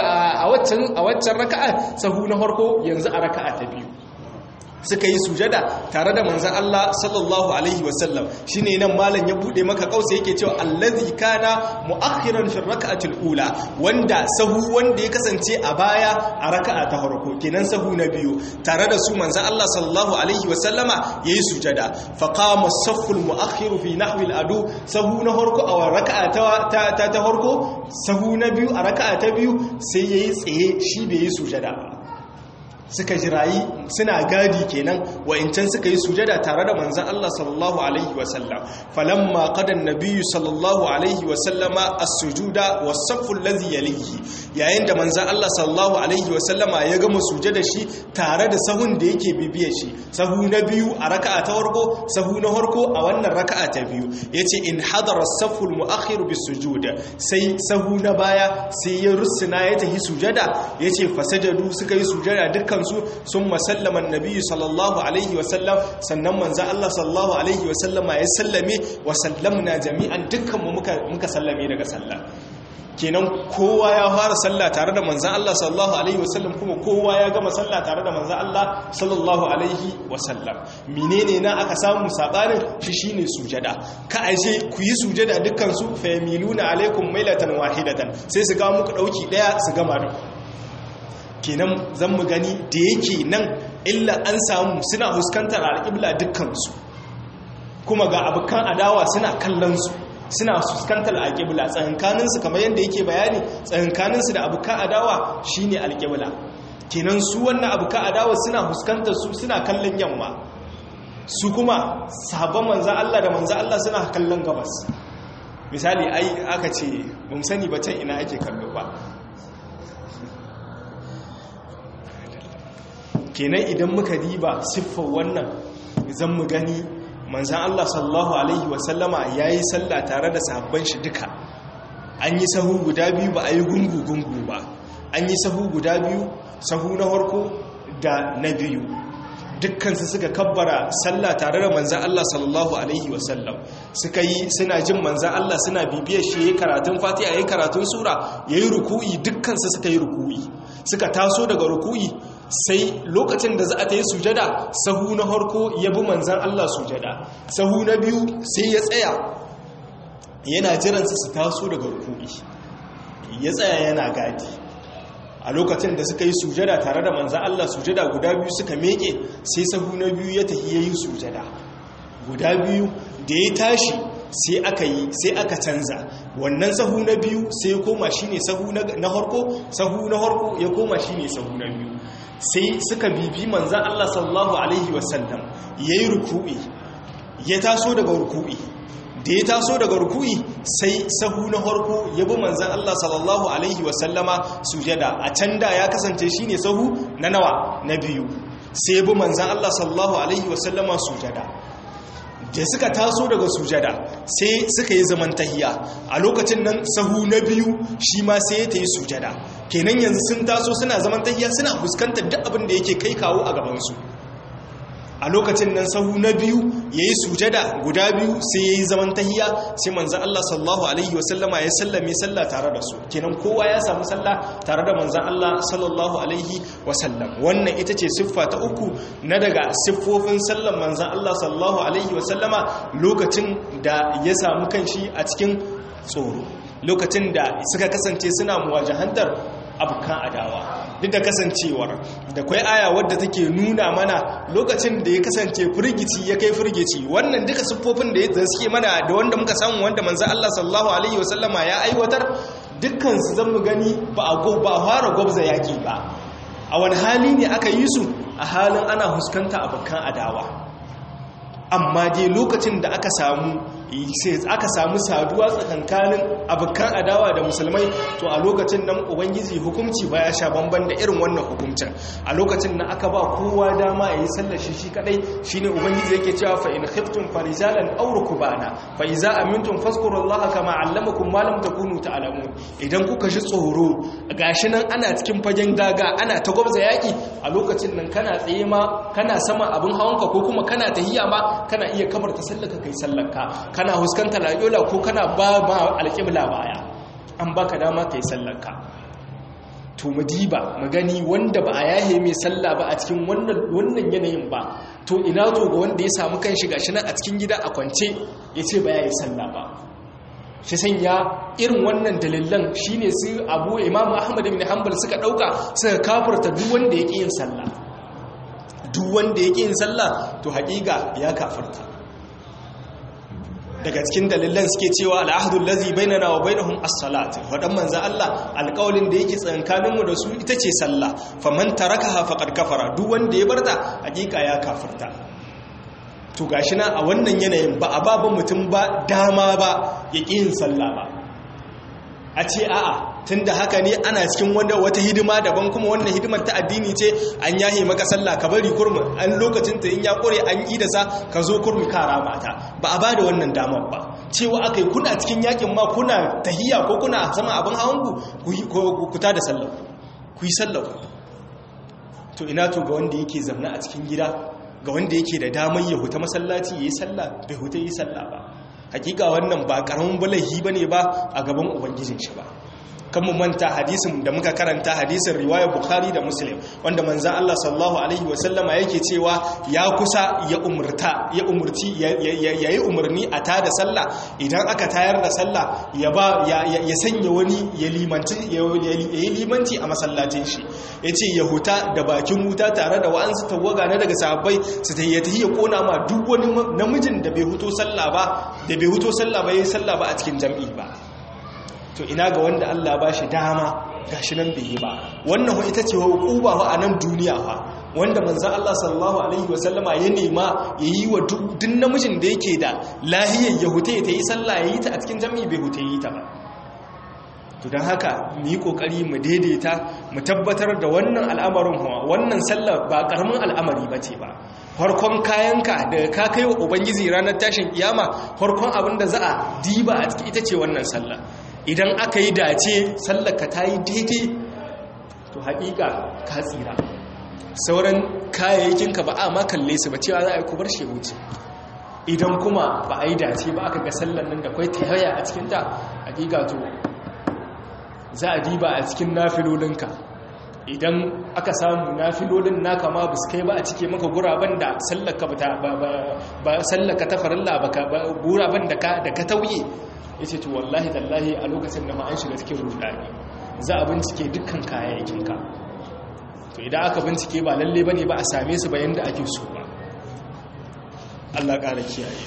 raka'a sahu na farko yanzu a raka'a ta biyu suka yi sujada tare da manzan Allah sallallahu alaihi wasallam shine nan malam ya bude maka kausa yake cewa allazi kana muakhiran fi rak'atil ula wanda sahu wanda ya kasance a baya a raka'a ta farko kenan sahu na biyu tare da su manzan Allah sallallahu alaihi wasallama yayi sujada fa qama as-saffu al-muakhir fi nahwi al-adu sahu na farko a raka'a ta farko sahu na biyu a raka'a ta biyu sai yayi tsaye shi bai yi sujada ba suka jirayi suna gadi kenan wa'incan suka yi sujada tare da manzan Allah sallallahu alaihi wasallam falamma qada an-nabiy sallallahu alaihi wasallama as-sujuda was-saffu allazi yalihi yayin da manzan Allah sallallahu alaihi wasallama ya gama sujada shi tare da sahun da yake bibiye shi sahu na biyu a raka'a ta farko sahu na farko a wannan raka'a ta biyu yace in hadara as-saffu al-mu'akhir bis-sujud sai sahu na baya sai ya rusuna ya tahi sujada yace fasajadu suka yi sujada dukkan su sun masallaman nabi sallallahu alaihi wasallam sannan manzo Allah sallallahu alaihi wasallama ya sallame wa sallamna jami'an dukkanmu muka sallame daga sallah kenan kowa ya fara sallah tare da manzo Allah sallallahu alaihi wasallam kuma kowa ya gama sallah tare da manzo Allah sallallahu alaihi wasallam menene na aka samu sabanin shi shine sujada ka aje ku yi sujada dukkan su fa yamiluna alaikum mailatan wahidatan sai su ga muku dauki daya su gama da kenan zan mu gani da yake nan illa an samu suna huskantar alƙibla dukkansu kuma ga abokan adawa suna kallonsu suna huskantar alƙibla tsakankaninsu kamar yadda yake bayani tsakankaninsu da abokan adawa shine alƙibla kenan su wannan abokan adawa suna huskantar su suna kallon yamma su kuma sahabban manzan Allah da manzan Allah suna kallon gabas misali ai aka ce mun sani ba can ina ake kallo ba kenan idan muka diba siffar wannan zan mu gani manzan Allah sallallahu alaihi wasallama ya yi sallah tare da sahabban shi duka an yi sahu guda biyu ba a yi gungu-gungu ba an yi sahu guda biyu sahu na harko da na biyu dukkansu suka kabbara sallah tare da manzan Allah sallallahu alaihi wasallam suka yi suna jin manzan Allah suna bibiyar shi yayin karatun Fatiha yayin karatun sura yayin ruku'i dukkansu suka yi ruku'i suka taso daga ruku'i sai lokacin da za a ta yi sujada sahu na harko ya bi manzan Allah sujada sahu na biyu sai ya tsaya yana jiransa su taso daga ruku'i ya tsaya yana gadi a lokacin da suka yi sujada tare da manzan Allah sujada guda biyu suka meke sai sahu na biyu ya tafi yayin sujada guda biyu da ya tashi sai aka canza wannan sahu na biyu sai ya koma shine sahu na harko sahu na harko ya koma shine sahu na biyu sai suka bibi manzan Allah sallallahu alaihi wasallam yayi ruku'i ya taso daga ruku'i da ya taso daga ruku'i sai sahu na harko ya bi manzan Allah sallallahu alaihi wasallama sujada a can da ya kasance shine sahu na nawa na biyu sai ya bi manzan Allah sallallahu alaihi wasallama sujada da suka taso daga sujada sai suka yi zaman tahiya a lokacin nan sahu na biyu shi ma sai ya ta yi sujada kenan yanzu sun taso suna zaman tahiya suna fuskantar duk abin da yake kai kawo a gabansu a lokacin nan sahu na biyu ya yi sujada guda biyu sai ya yi zaman tahiya sai manzan Allah sallallahu alaihi wasallama ya sallame sallah tare da su kenan kowa ya samu sallah tare da manzan Allah sallallahu alaihi wasallam wannan ita ce siffa ta uku na daga siffofin sallan manzan Allah sallallahu alaihi wasallama lokacin da ya samu kanshi a cikin tsoro lokacin da suka kasance suna muwajahantar abokan adawa duk da kasancewar da kwai aya wadda take nuna mana lokacin da ya kasance firgici ya kai firgici wannan duka siffofin da suke mana da wanda muka samu wanda manzo Allah sallallahu alaihi wasallama ya aiwatar dukkan su zan mu gani ba a fara gwabza yaki ba a wani hali ne aka yi su a halin ana huskanta abokan adawa amma dai lokacin da aka samu sai aka samu saduwa tsakankanin abokan adawa da musulmai, to a lokacin nan ubangiji hukunci ba ya sha bamban da irin wannan hukuncin. A lokacin nan aka ba kowa dama yayi sallar shi kadai, shine ubangiji yake cewa fa in khiftum farijalan aw rukbana fa iza amintum fazkurullaha kama allamakum ma lam takunu ta'lamun. Idan kuka ji tsoro gashi nan ana cikin fagen daga ana ta gwabza yaki, a lokacin nan kana tsaye ma kana sama abin hawanka ko kuma kana tahiya ma kana iya kabarta sallaka kai sallarka, kana huskanta layola ko kana ba alƙibla baya, an baka dama kai sallarka. To mu diba mu gani wanda ba a yahe mai sallah ba a cikin wannan yanayin ba, to ina to ga wanda ya samu kan shiga shi nan a cikin gida a kwance ya ce ba ya yi sallah ba. Shi sanya irin wannan dalilan shine su Abu Imam Ahmad ibn Hanbal suka dauka suka kafirta duk wanda yake yin sallah. Duk wanda yake yin sallah to haƙiƙa ya kafirta. Daga cikin dalilan suke cewa al'ahdul ladhi bainana wa bainahum as-salat, wadan manzo Allah alƙawlin da yake tsankanin mu da su ita ce sallah, faman tarakaha faqad kafara, duk wanda ya barta hakika ya kafirta. To gashi na a wannan yanayin ba a babu mutum ba dama ba ya ƙi yin sallah ba, a ce a'a tunda haka ne ana cikin wata hidima daban, kuma wannan hidimar ta addini ce, an yahe maka sallah ka bari kurmi an lokacin ta in ya kore an yi da sa ka zo kurmi kara mata, ba a ba da wannan damar ba. Cewa akai kuna cikin yakin ma kuna tahiya ko kuna sama abin hawan ku ta da sallah ku yi sallah. To ina to ga wanda yake zamna a cikin gida, ga wanda yake da damar ya huta masallaci yayi sallah bai huta yi sallah ba, hakika wannan ba karamin balahi bane ba a gaban ubangijin shi ba. Kan mu manta hadisin da muka karanta, hadisin riwaya Bukhari da Muslim, wanda manzon Allah sallallahu alaihi wasallama yake cewa ya kusa ya umurci yayi umarni a tada sallah, idan aka tayar da sallah ya sanya wani ya limanci a masallacin shi, yace ya huta da bakin wuta tare da wa'ansu tawaga na daga sahabbai su tayyata ya kona ma duk wani namijin da bai huto sallah ba yayin sallah ba a cikin jami'i ba. To ina ga wanda Allah ba shi dama gashi nan bai yi ba. Wannan ita ce hukuba a nan duniya fa, wanda manzon Allah sallallahu alaihi wasallama ya nema yayi wa duk namijin da yake da lahiyar ya hute ta yi sallah yayi ta a cikin jami'i bai hute yi ta ba. To dan haka mu yi kokari mu daidaita, mu tabbatar da wannan al'amarin wannan sallah ba karamin al'amari bace ba. Farkon kayanka da ka kai wa ubangiji ranar tashin kiyama, farkon abin da za a diba a ciki ita ce wannan sallah. Idan aka yi dace sallaka ta yi daidai, to haƙiƙa ka tsira. Sauran kayayyakinka ba a makalle su ba, cewa za a yi kubar shi wuce. Idan kuma ba a yi dace ba aka ga sallan nan da kwai ta yaya a cikinta, haƙiƙa to za a diba a cikin nafilolinka. Idan aka samu nafilolin naka ma ba su kai ba a cike maka guraben da sallaka ta farilla ba guraben da ka tauye, ya ce to wallahi tallahi a lokacin da ma an shiga cikin rudani, za a bincike dukkan kayayyakinka. To idan aka bincike ba lalle bane ba a same su bayan da ake so ba. Allah ƙara kiyaye.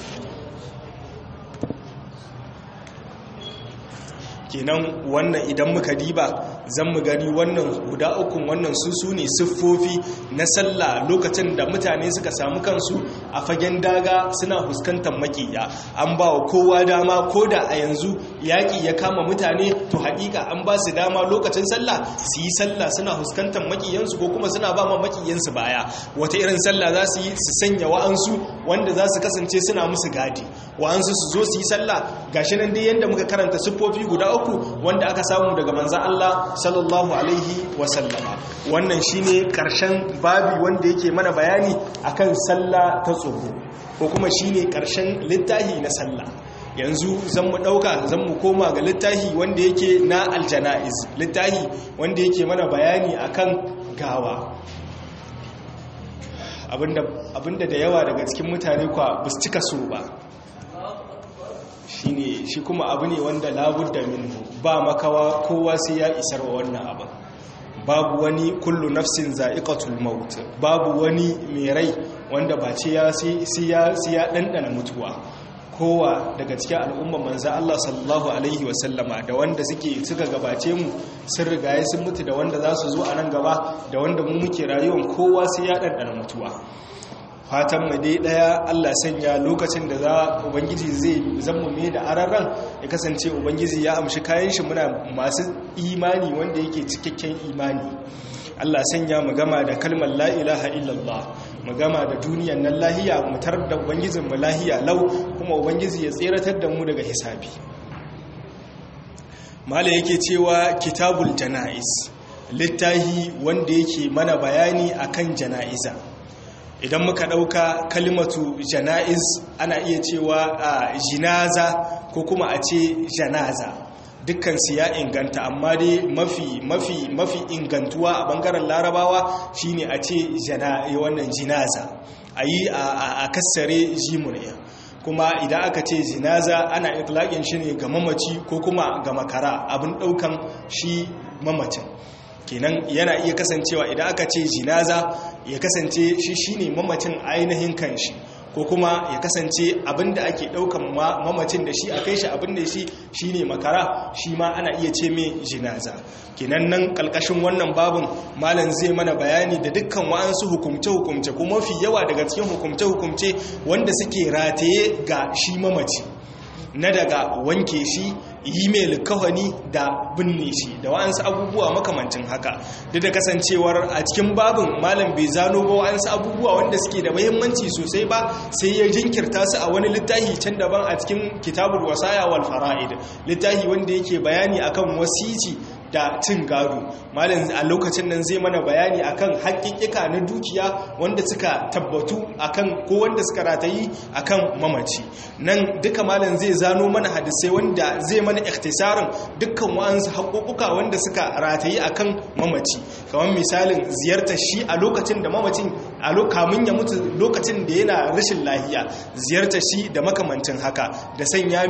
Kenan wannan idan muka diba zan mu gani wannan guda ukun wannan su ne siffofi na sallah lokacin da mutane suka samu kansu a fagen daga suna fuskantar makiya. An ba wa kowa dama, ko da a yanzu yaƙi ya kama mutane, to haƙiƙa an ba su dama lokacin sallah su yi sallah suna fuskantar makiyansu ko kuma suna ba ma makiyansu baya. Wata irin sallah za su yi, su sanya wa'ansu wanda za su kasance suna musu gadi, wa'ansu su zo su yi sallah. Gashi nan dai yadda muka karanta siffofi guda uku wanda aka samu daga manzan Allah sallallahu alaihi wasallama. Wannan shine karshen babi wanda yake mana bayani akan sallah ta tsoro, ko kuma shine karshen littahi na sallah. Yanzu zan mu koma ga littahi wanda yake na aljanaiz, littahi wanda yake mana bayani akan gawa. Abinda da yawa daga cikin mutane kwa basu cika so ba, shi kuma abu ne wanda labudda minhu, ba makawa kowa sai ya isar wa wannan abin. Babu wani kullu nafsin za'iqatul maut, babu wani mai rai wanda ba ce sai ya dandana mutuwa. Kowa daga cikin al'umma manzo Allah sallallahu alaihi wasallama, da wanda suka gabace mu sun rigaye sun mutu, da wanda za su zo a nan gaba, da wanda mu muke rayuwar, kowa sai ya dandana mutuwa. fatan mu dai daya Allah sanya lokacin da za ubangiji zai zama mai da ararran ya kasance ubangiji ya amshi kayan shi muna masu imani wanda yake cikakken imani. Allah sanya mu gama da kalmar la ilaha illallah, mu gama da duniyar nan lahiya, mu tar da ubangijin mu lahiya lau, kuma ubangiji ya tseratar da mu daga hisabi. mala yake cewa kitabul janaiz, littahi wanda yake mana bayani akan jana'iza. idan muka dauka kalimatu janaiz ana iya cewa jinaza ko kuma a ce janaza, dukkan su ya inganta, amma dai mafi ingantuwa a bangaren larabawa shine a ce wannan jinaza, ayi a kassare jimun. kuma idan aka ce jinaza ana itlaqin shi ne ga mamaci ko kuma ga makara, abin daukan shi mamacin. kenan yana iya kasancewa idan aka ce jinaza ya kasance shi shine mamacin ainihin kanshi, ko kuma ya kasance abinda ake daukan mamacin da shi a kai shi abinda shi shine makara, shi ma ana iya ce mai jinaza. kenan nan kalkashin wannan babun malam zai mana bayani da dukkan wa'ansu hukumce-hukumce, kuma mafi yawa daga cikin hukumce-hukumce wanda suke rataye ga shi mamaci, na daga wanke shi, yi mai likawani da binne shi da wa'ansu abubuwa makamancin haka. duk da kasancewar a cikin babin malam bai zano ba wa'ansu abubuwa wanda suke da muhimmanci sosai ba, sai ya jinkirta su a wani littafi can daban a cikin kitabul wasaya wal fara'id, littafi wanda yake bayani akan wasici da cin gado. malam a lokacin nan zai mana bayani akan haƙiƙika na dukiya wanda suka tabbatu akan ko wanda suka ratayi akan mamaci. nan duka malam zai zano mana hadisai wanda zai mana ikhtisarin dukkan wa'ansu haƙoƙuka wanda suka ratayi akan mamaci, kamar misalin ziyartar shi a lokacin da mamacin kamun ya mutu, lokacin da yana rashin lahiya, ziyartar shi da makamancin haka, da sanya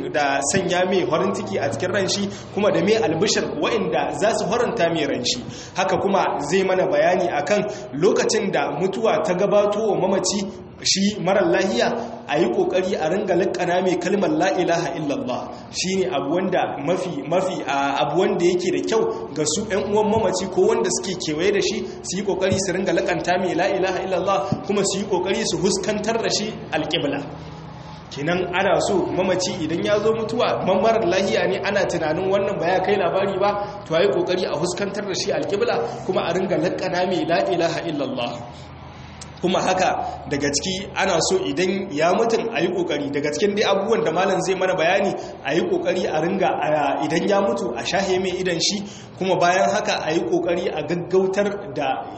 mai farin ciki a cikin ran shi, kuma da mai albishir wa'inda za su faranta mai ran shi. haka kuma zai mana bayani akan lokacin da mutuwa ta gabato wa mamaci shi marar lahiya, a yi kokari a ringa lakana mai kalmar la ilaha illallah. shi ne abu wanda mafi abu wanda yake da kyau ga su ɗan uwan mamaci ko wanda suke kewaye da shi, su yi kokari su ringa lakanta mai la ilaha illallah, kuma su yi kokari su huskantar da shi alƙibla. kenan ana so mamaci idan ya zo mutuwa marar lahiya ne, ana tunanin wannan ba ya kai labari ba, to yi kokari a huskantar da shi alƙibla, kuma a ringa lakana mai la ilaha illallah. kuma haka daga ciki ana so idan ya mutum a yi ƙoƙari, daga cikin dai abubuwan da malam zai mana bayani, a yi ƙoƙari a ringa idan ya mutu a shahe mai idan shi, kuma bayan haka a yi ƙoƙari a gaggautar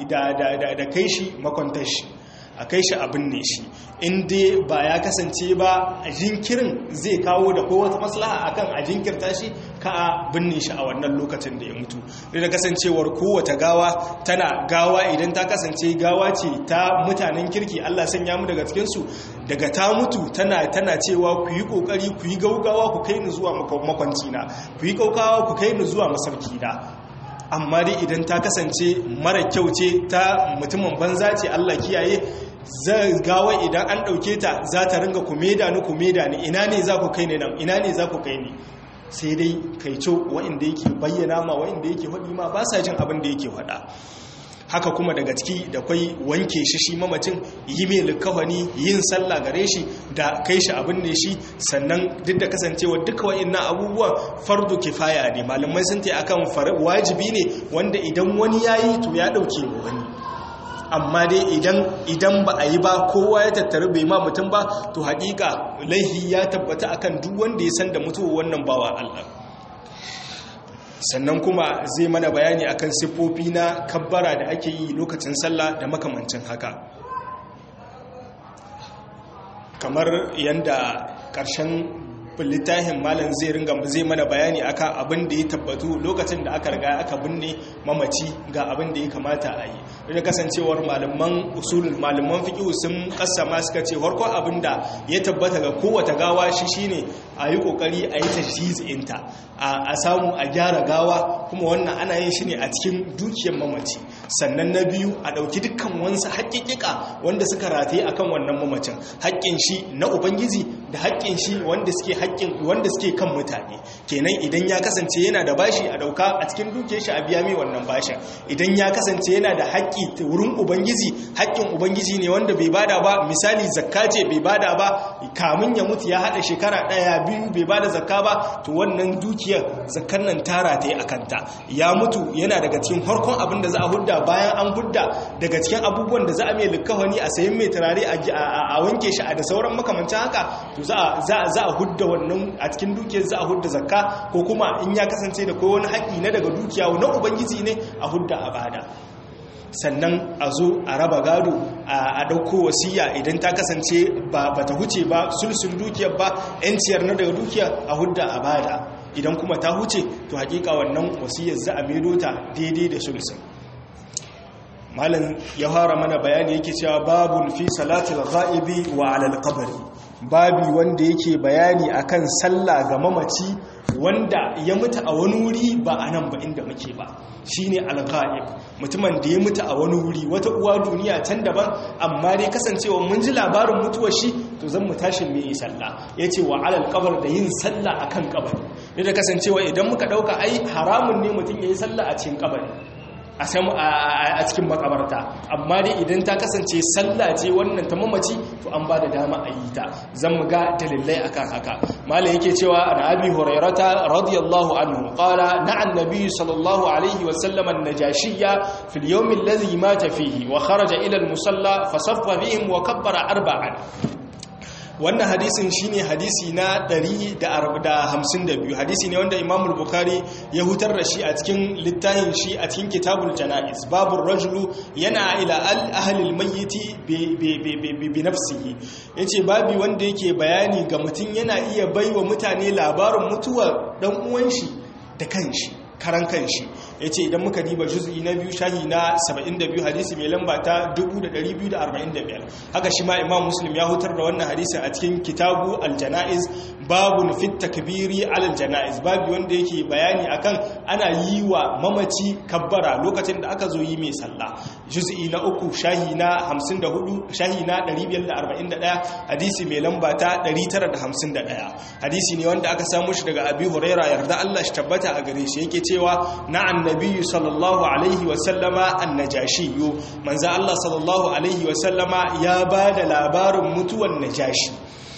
da kai shi makwantar shi, a kai shi a binne shi. in dai ba ya kasance ba jinkirin zai kawo da kowace maslaha akan a jinkirta shi, ka a binne shi a wannan lokacin da ya mutu. da kasancewar kowace gawa tana gawa, idan ta kasance gawa ce ta mutanen kirki, Allah sanya mu daga cikinsu, daga ta mutu tana cewa ku yi kokari, ku yi gaugawa ku kai ni zuwa makwanci na, ku yi gaugawa ku kai ni zuwa masauki na. amma dai idan ta kasance mara kyau ce, ta mutumin banza ce, Allah kiyaye, gawa idan an ɗauke ta za ta ringa kumeda ni, ina ne za ku kai ni nan, ina ne za ku kai ni. sai dai kaico wa'inda yake bayyana ma, wa'inda yake faɗi ma ba sa jin abin da yake faɗa. haka kuma daga ciki da kwai wanke shi mamacin, yi mai likawani, yin sallah gare shi da kai shi abin ne shi. sannan duk da kasancewa duka wa'innan abubuwan fardu kifaya ne, malamai sun ta akan wajibi ne wanda idan wani yayi to ya dauke wani. amma dai idan ba a yi ba, kowa ya tattaru bai ma mutum ba, to haƙiƙa laihi ya tabbata akan duk wanda ya san da mutuwa wannan bawa Allah. sannan kuma zai mana bayani akan siffofi na kabbara da ake yi lokacin sallah da makamancin haka, kamar yanda ƙarshen littafin malam zai mana bayani akan abin da ya tabbatu lokacin da aka riga aka binne mamaci, ga abin da ya kamata a yi. da kasancewar malaman fiqh sun kassama suka ce farko abin da ya tabbata ga kowace gawa shi shine a yi kokari a yi tajhizinta, a samu a gyara gawa, kuma wannan ana yin shi ne a cikin dukiyar mamaci. sannan na biyu a ɗauki dukkan wansu haƙiƙiƙa wanda suka rataye akan wannan mamacin, haƙƙin shi na ubangiji da haƙƙin shi wanda suke kan mutane. kenan idan ya kasance yana da bashi a ɗauka a cikin dukiyar shi a biya mai wannan bashin, idan ya kasance yana da haƙƙi haƙƙi wurin ubangiji, haƙƙin ubangiji ne wanda bai bada ba, misali zakka ce bai bada ba kamun ya mutu ya hada shekara 1-2 bai bada zakka ba, to wannan dukiyar zakkan nan tara ta yi akanta. Ya mutu yana daga cikin farkon abin da za a hudda, bayan an hudda daga cikin abubuwan da za a mai likafani, a sayin mai turare, a wanke shi a da sauran makamancin haka, to za a hudda wannan a cikin dukiyar, za a hudda zakka, ko kuma in ya kasance da kowane haƙƙi na daga dukiya na ubangiji ne a hudda a bada. Sannan a zo a raba gado, a ɗauko wasiya idan ta kasance ba ta huce ba sulsun dukiyar ba, 'yanciyar na daga dukiyar a hudda a bada. Idan kuma ta huce, to hakika wannan wasiyar za a maido ta daidai da sulsun. Malam ya fara mana bayani yake cewa babun fi salatul ghaibi wa alal qabri, babi wanda yake bayani akan sallah ga mamaci wanda ya mutu a wani wuri ba a nan ba inda muke ba, shine al-ghaib, mutumin da ya mutu a wani wuri wata uwa duniya can daban, amma dai kasancewa mun ji labarin mutuwar shi, to zan mu tashi mu yi sallah. Yace wa alal qabr, da yin sallah akan kabari, da kasancewa idan muka dauka ai haramun ne mutum yayi sallah a cikin kabari, a cikin makabarta, amma dai idan ta kasance sallah ce wannan ta mamaci, to an ba da dama a yi ta. Zan mu ga dalilai akan haka. Malam yake cewa an Abi Hurairata radiyallahu anhu qala na'a an-nabiy sallallahu alaihi wa sallam an-najashiyya fi al-yawm alladhi mata fihi wa kharaja ila al-musalla fa saffa bihim wa kabbara arba'an. Wannan hadisin shine hadisi na 152, hadisi ne wanda Imam al-Bukhari ya hutar da shi a cikin littafin shi a cikin Kitabul Janaiz, babur rajulu yana ila ahli al-mayyit bi nafsihi. Yace babi wanda yake bayani ga mutum yana iya baiwa mutane labarin mutuwar dan uwan shi da kanshi, karan kanshi. Yace idan muka diba juz'i na 2 shahi na 72 hadisi mai lamba ta 2245, haka shi ma Imam Muslim ya hutar da wannan hadisi a cikin Kitabu al-Janaiz, babun fit takbiri ala al-janaiz, babu wanda yake bayani akan ana yi wa mamaci kabbara lokacin da aka zo yi mai sallah. Juz'i na 3 shahi na 54 shahi na 541 hadisi mai lamba ta 951, hadisi ne wanda aka samu shi daga Abi Huraira yarda Allah shi tabbata a gare shi, yake cewa na'an nabiyyu sallallahu alaihi wa sallama an-najashi, manzo Allah sallallahu alaihi wa sallama ya bada labarin mutuwan najashi.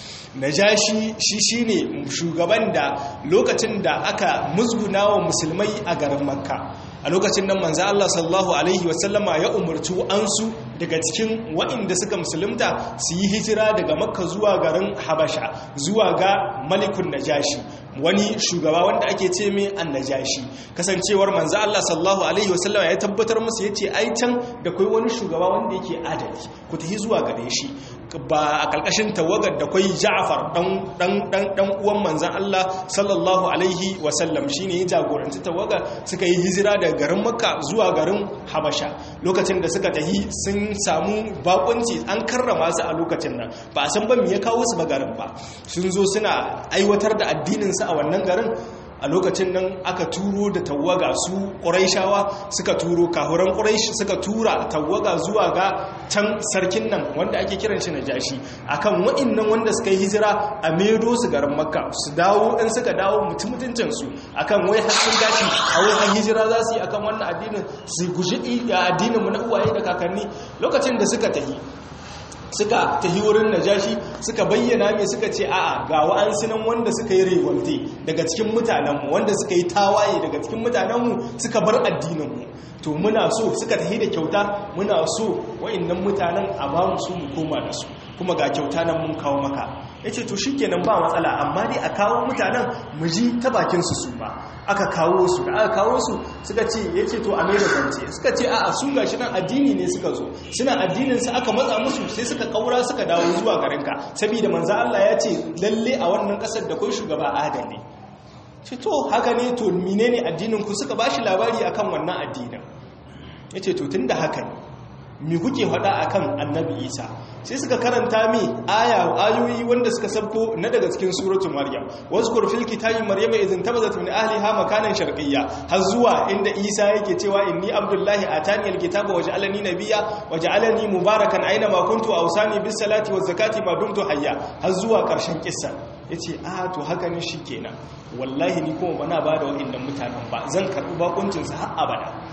Najashi shi shine shugaban da lokacin da aka musguna wa musulmai a garin Makka, a lokacin nan manzo Allah sallallahu alaihi wasallama ya umurci ansu daga cikin waɗanda suka musulunta su yi hijira daga Makka zuwa garin Habasha, zuwa ga Malikun Najashi, wani shugaba wanda ake ce mai An-Najashi. Kasancewar manzo Allah sallallahu alaihi wasallama ya tabbatar musu, yace ai can da kai wani shugaba wanda yake adali, ku tafi zuwa gare shi. Ba a ƙarƙashin tawagar da kwai Ja'far dan uwan manzon Allah sallallahu alaihi wasallam, shine ya jagoranci tawagar suka yi hijira daga garin Makka zuwa garin Habasha. Lokacin da suka tahi sun samu bakunci, an karrama su a lokacin nan, ba a san ba me ya kawo su ba garin ba, sun zo suna aiwatar da addinin su a wannan garin. A lokacin nan aka turo da tawaga, su ƙuraishawa suka turo, kahuran ƙuraish suka tura tawaga zuwa ga can sarkin nan wanda ake kiran shi Najashi, akan wa'annan wanda suka yi hijira a medo su garin Makka, su dawo, in suka dawo mutuncin su akan wai har sun dace a wai har hijira za su yi akan wannan addinin, su guji addinin mu na uwaye da kakanni. Lokacin da suka tahi wurin Najashi suka bayyana mai, suka ce a'a ga wa'ansu nan wanda suka yi revolte daga cikin mutanenmu, wanda suka yi tawaye daga cikin mutanenmu suka bar addininmu, to muna so, suka tahi da kyauta, muna so wa'annan mutanen a ba mu su mu koma da su, kuma ga kyauta nan mun kawo maka. Yace to shikenan ba matsala, amma dai a kawo mutanen mu ji ta bakin su ba. Aka kawo su, da aka kawo su suka ce, yace to a mai da zance, suka ce a'a su gashi nan addini ne suka zo, suna addinin su aka matsa musu sai suka kaura suka dawo zuwa garinka, saboda manzo Allah ya ce lalle a wannan kasar da kai shugaba adali. Ce to haka ne, to menene addinin ku? Suka bashi labari akan wannan addinin. Yace to tunda haka ne, me kuke faɗa akan Annabi Isa? Sai suka karanta mi ayoyi wanda suka sabko na daga cikin suratul Maryam, wazkur fil kitabi maryama idhin tabazat min ahliha makanan sharqiyya, har zuwa inda Isa yake cewa inni abdullahi atani alkitaba waj'alani nabiyya waj'alani mubarakan aina ma kuntu awsani bis salati waz zakati ma dumtu hayya, har zuwa karshen kissa. Yace to haka ne shikenan, wallahi ni kuma bana bada wa'annan mutanen ba, zan karbi bakuncin su har abada.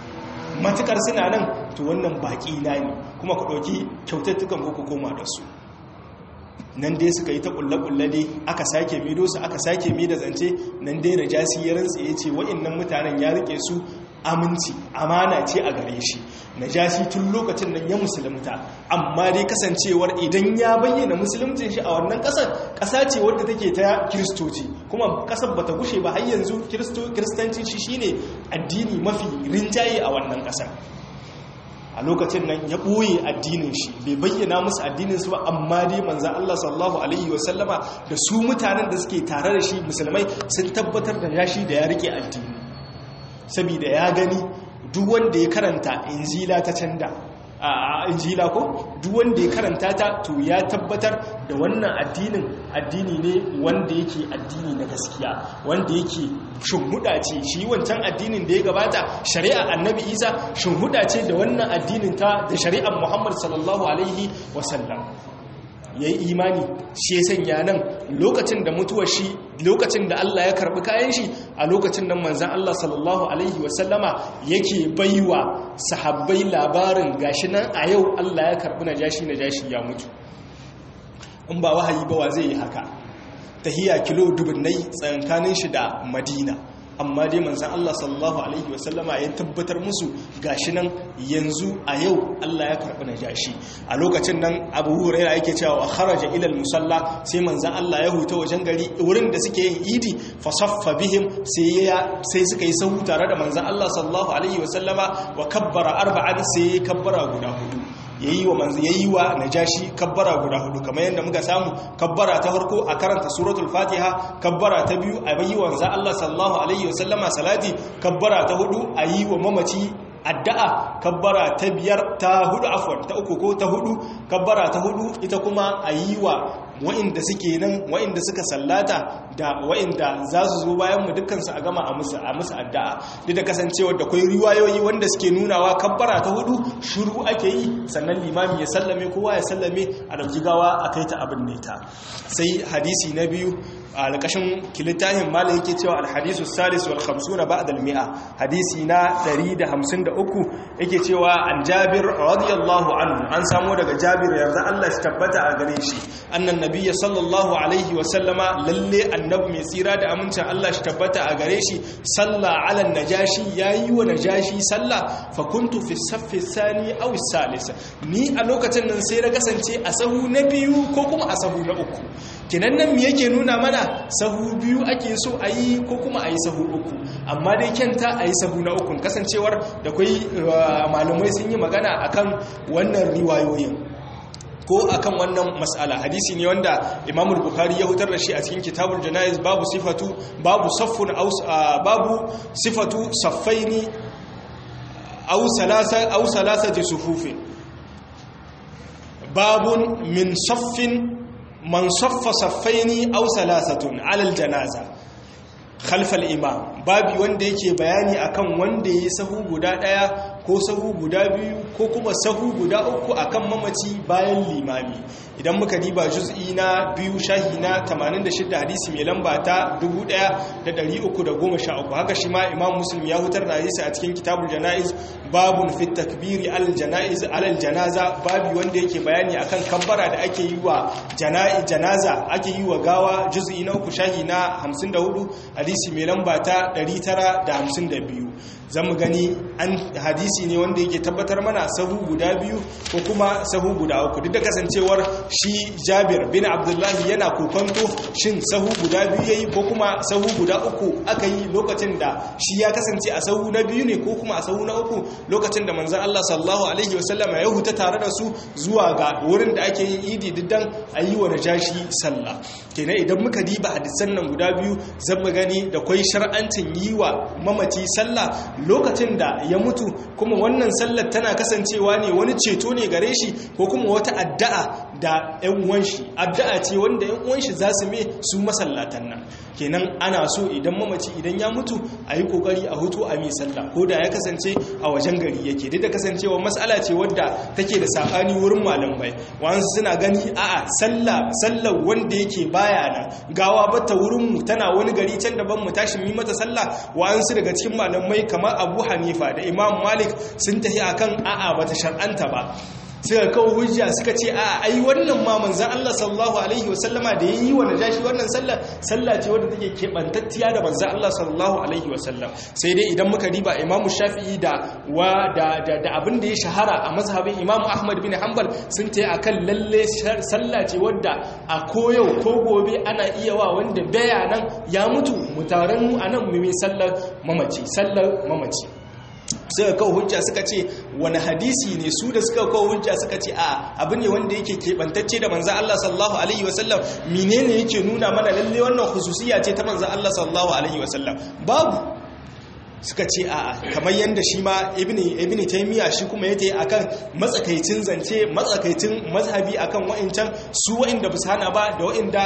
matukar suna nan to wannan baki na ne kuma ku ɗauki kyautattukan ku koma da su. Nan dai suka yi ta kulle-kulle dai aka sake mido su aka sake mi da zance nan dai Najasi ya rantsa ya ce wa'annan mutanen ya rike su aminci amana ce a gare shi. Najasi tun lokacin nan ya musulunta amma dai kasancewar idan ya bayyana musuluncin shi a wannan ƙasa ce wadda take ta kiristoci kuma ƙasar bata gushe ba har yanzu kiristanci shi shine addini mafi rinjaye a wannan ƙasar. A lokacin nan ya ɓoye addinin shi bai bayyana musu addinin su ba amma dai manzan Allah sallallahu alaihi wasallama da su mutanen da suke tare da shi musulmai sun tabbatar da yashi da ya rike addini saboda ya gani duk wanda ya karanta injila ta canda a injila ko duk wanda ya karanta ta to ya tabbatar da wannan addini ne wanda yake addini na gaskiya wanda yake shunhuda ce shi wancan addinin da ya gabata shari'a annabi isa shunhuda ce da wannan addinin ta da shari'ar muhammad sallallahu alaihi wasallam ya yi imani shi ya sanya nan lokacin da mutuwar shi lokacin da Allah ya karbi kayan shi a lokacin nan manzan Allah sallallahu alaihi wasallama yake baiwa sahabbai labarin gashi nan a yau Allah ya karbi najashi ya mutu. In ba wahayi ba wa zai yi haka tahiya kilo dubunnai tsakanin shi da Madina amma dai manzan Allah sallallahu alaihi wasallama ya tabbatar musu gashi nan yanzu a yau Allah ya karɓi najashi. A lokacin nan Abu Hurairah yake cewa kharaja ila al-musalla sai manzan Allah ya huta wajen gari wurin da suke yin idi fa saffa bihim sai suka yi sahu tare da manzan Allah sallallahu alaihi wasallama wa kabbara arba'an sai kabbara guda hudu yayi wa najashi kabbara guda hudu kamar yadda muka samu kabbara ta farko a karanta suratul fatiha kabbara ta biyu a yi wa Allah sallallahu alaihi wasallama salati kabbara ta hudu a yi wa mamaci addu'a kabbara ta biyar ta hudu afwan ta uku ko ta hudu kabbara ta hudu ita kuma a yi wa wa'inda suke nan wa'inda suka sallata da wa'inda za su zo bayan mu dukkansu a gama a musu addu'a duk da kasancewar da kwai riwayoyi wanda suke nunawa kabbara ta hudu shiru ake yi sannan limami ya sallame kowa ya sallame a dauki gawa a kai ta abin ne ta. Sai hadisi na biyu a alƙashin kilitahin malam yake cewa alhadisu salis wal 50 ba'da al-mi'a hadisi na 153 yake cewa an Jabir radiyallahu anhu an samu daga Jabir yarda Allah shi tabbata a gare shi annan nabiyyi sallallahu alaihi wa sallama lalle annabi mai tsira da amincin Allah shi tabbata a gare shi salla ala najashi yayi wa najashi salla fa kuntu fi saffi thani aw salis ni a lokacin nan sai na kasance a sahu na biyu ko kuma a sahu na uku kinan nan me yake nuna mana sahu biyu ake so a yi ko kuma a yi sahu uku amma dai kyanta a yi sahu na uku kasancewar da kwai malamai sun yi magana akan wannan riwayoyin ko akan wannan mas'ala. Hadisi ne wanda Imam Bukhari ya hutar da shi a cikin Kitabul Janaiz babu sifatu saffaini aw salasati sufufin babun min saffin man saffa saffaini aw salasatun alal janaza khalfal imam babi wanda yake bayani akan wanda yayi sahu guda daya ko sahu guda biyu ko kuma sahu guda uku akan mamaci bayan limami. Idan muka diba juz'i na biyu shahi na 86 hadisi mai lamba ta 1313 haka shi ma Imam Muslim ya hutar da hadisi a cikin Kitabul Janaiz babun fit takbiri al janaiz al janaza babi wanda yake bayani akan kabbara da ake yi wa janaza ake yi wa gawa juz'i na uku shahi na 54 hadisi mai lamba ta 952 zamu gani an hadisi ne wanda yake tabbatar mana sahu guda biyu ko kuma sahu guda uku duk da kasancewar shi Jabir bin Abdullah yana kokonto shin sahu guda biyu yayi ko kuma sahu guda uku aka yi lokacin da shi ya kasance a sahu na biyu ne ko kuma a sahu na uku lokacin da manzon Allah sallallahu alaihi wasallam ya huta tare da su zuwa ga wurin da ake yin idi diddan ayi wa najashi sallah. Kenan idan muka diba hadisan nan guda biyu zan gani da kwai shar'ancin yi wa mamaci sallah lokacin da ya mutu kuma wannan sallar tana kasancewa ne wani ceto ne gare shi ko kuma wata addu'a da ƴan uwan shi addu'a ce wanda ƴan uwan shi za su me su masallatan nan kenan ana so idan mamaci idan ya mutu a yi kokari a hutu a mai sallah ko da ya kasance a wajen gari yake duk da kasancewa mas'ala ce wadda take da sabani wurin malamai wa'ansu suna gani a'a sallar wanda yake baya nan gawa bata wurin mu tana wani gari can daban mu tashi mu mata sallah wa'ansu daga cikin malamai kamar Abu Hanifa da Imam Malik sun tafi akan a'a bata shar'anta ba suka kawo hujja suka ce a ai wannan ma manzon Allah sallallahu alaihi wasallama da yayi wa najashi wannan sallah ce wadda take kebantattiya da manzon Allah sallallahu alaihi wasallam sai dai idan muka diba Imam Shafi'i da abin da ya shahara a mazhabin Imam Ahmad bin Hanbal sun tayi akan lalle sallah ce wadda a koyau ko gobe ana iya wa wanda bayanan ya mutu mutaran mu anan mu mai sallar mamaci suka kawo hujja suka ce wani hadisi ne su da suka kawo hujja suka ce a abu ne wanda yake keɓantacce da manzan Allah sallallahu alaihi wasallam menene yake nuna mana lalle wannan khususiyya ce ta manzan Allah sallallahu alaihi wasallam babu suka ce a kamar yadda shi ma ibni taymiya shi kuma yake akan matsakaicin zance matsakaicin mazhabi akan wa'incan su wa'inda bisa hana ba da wa'inda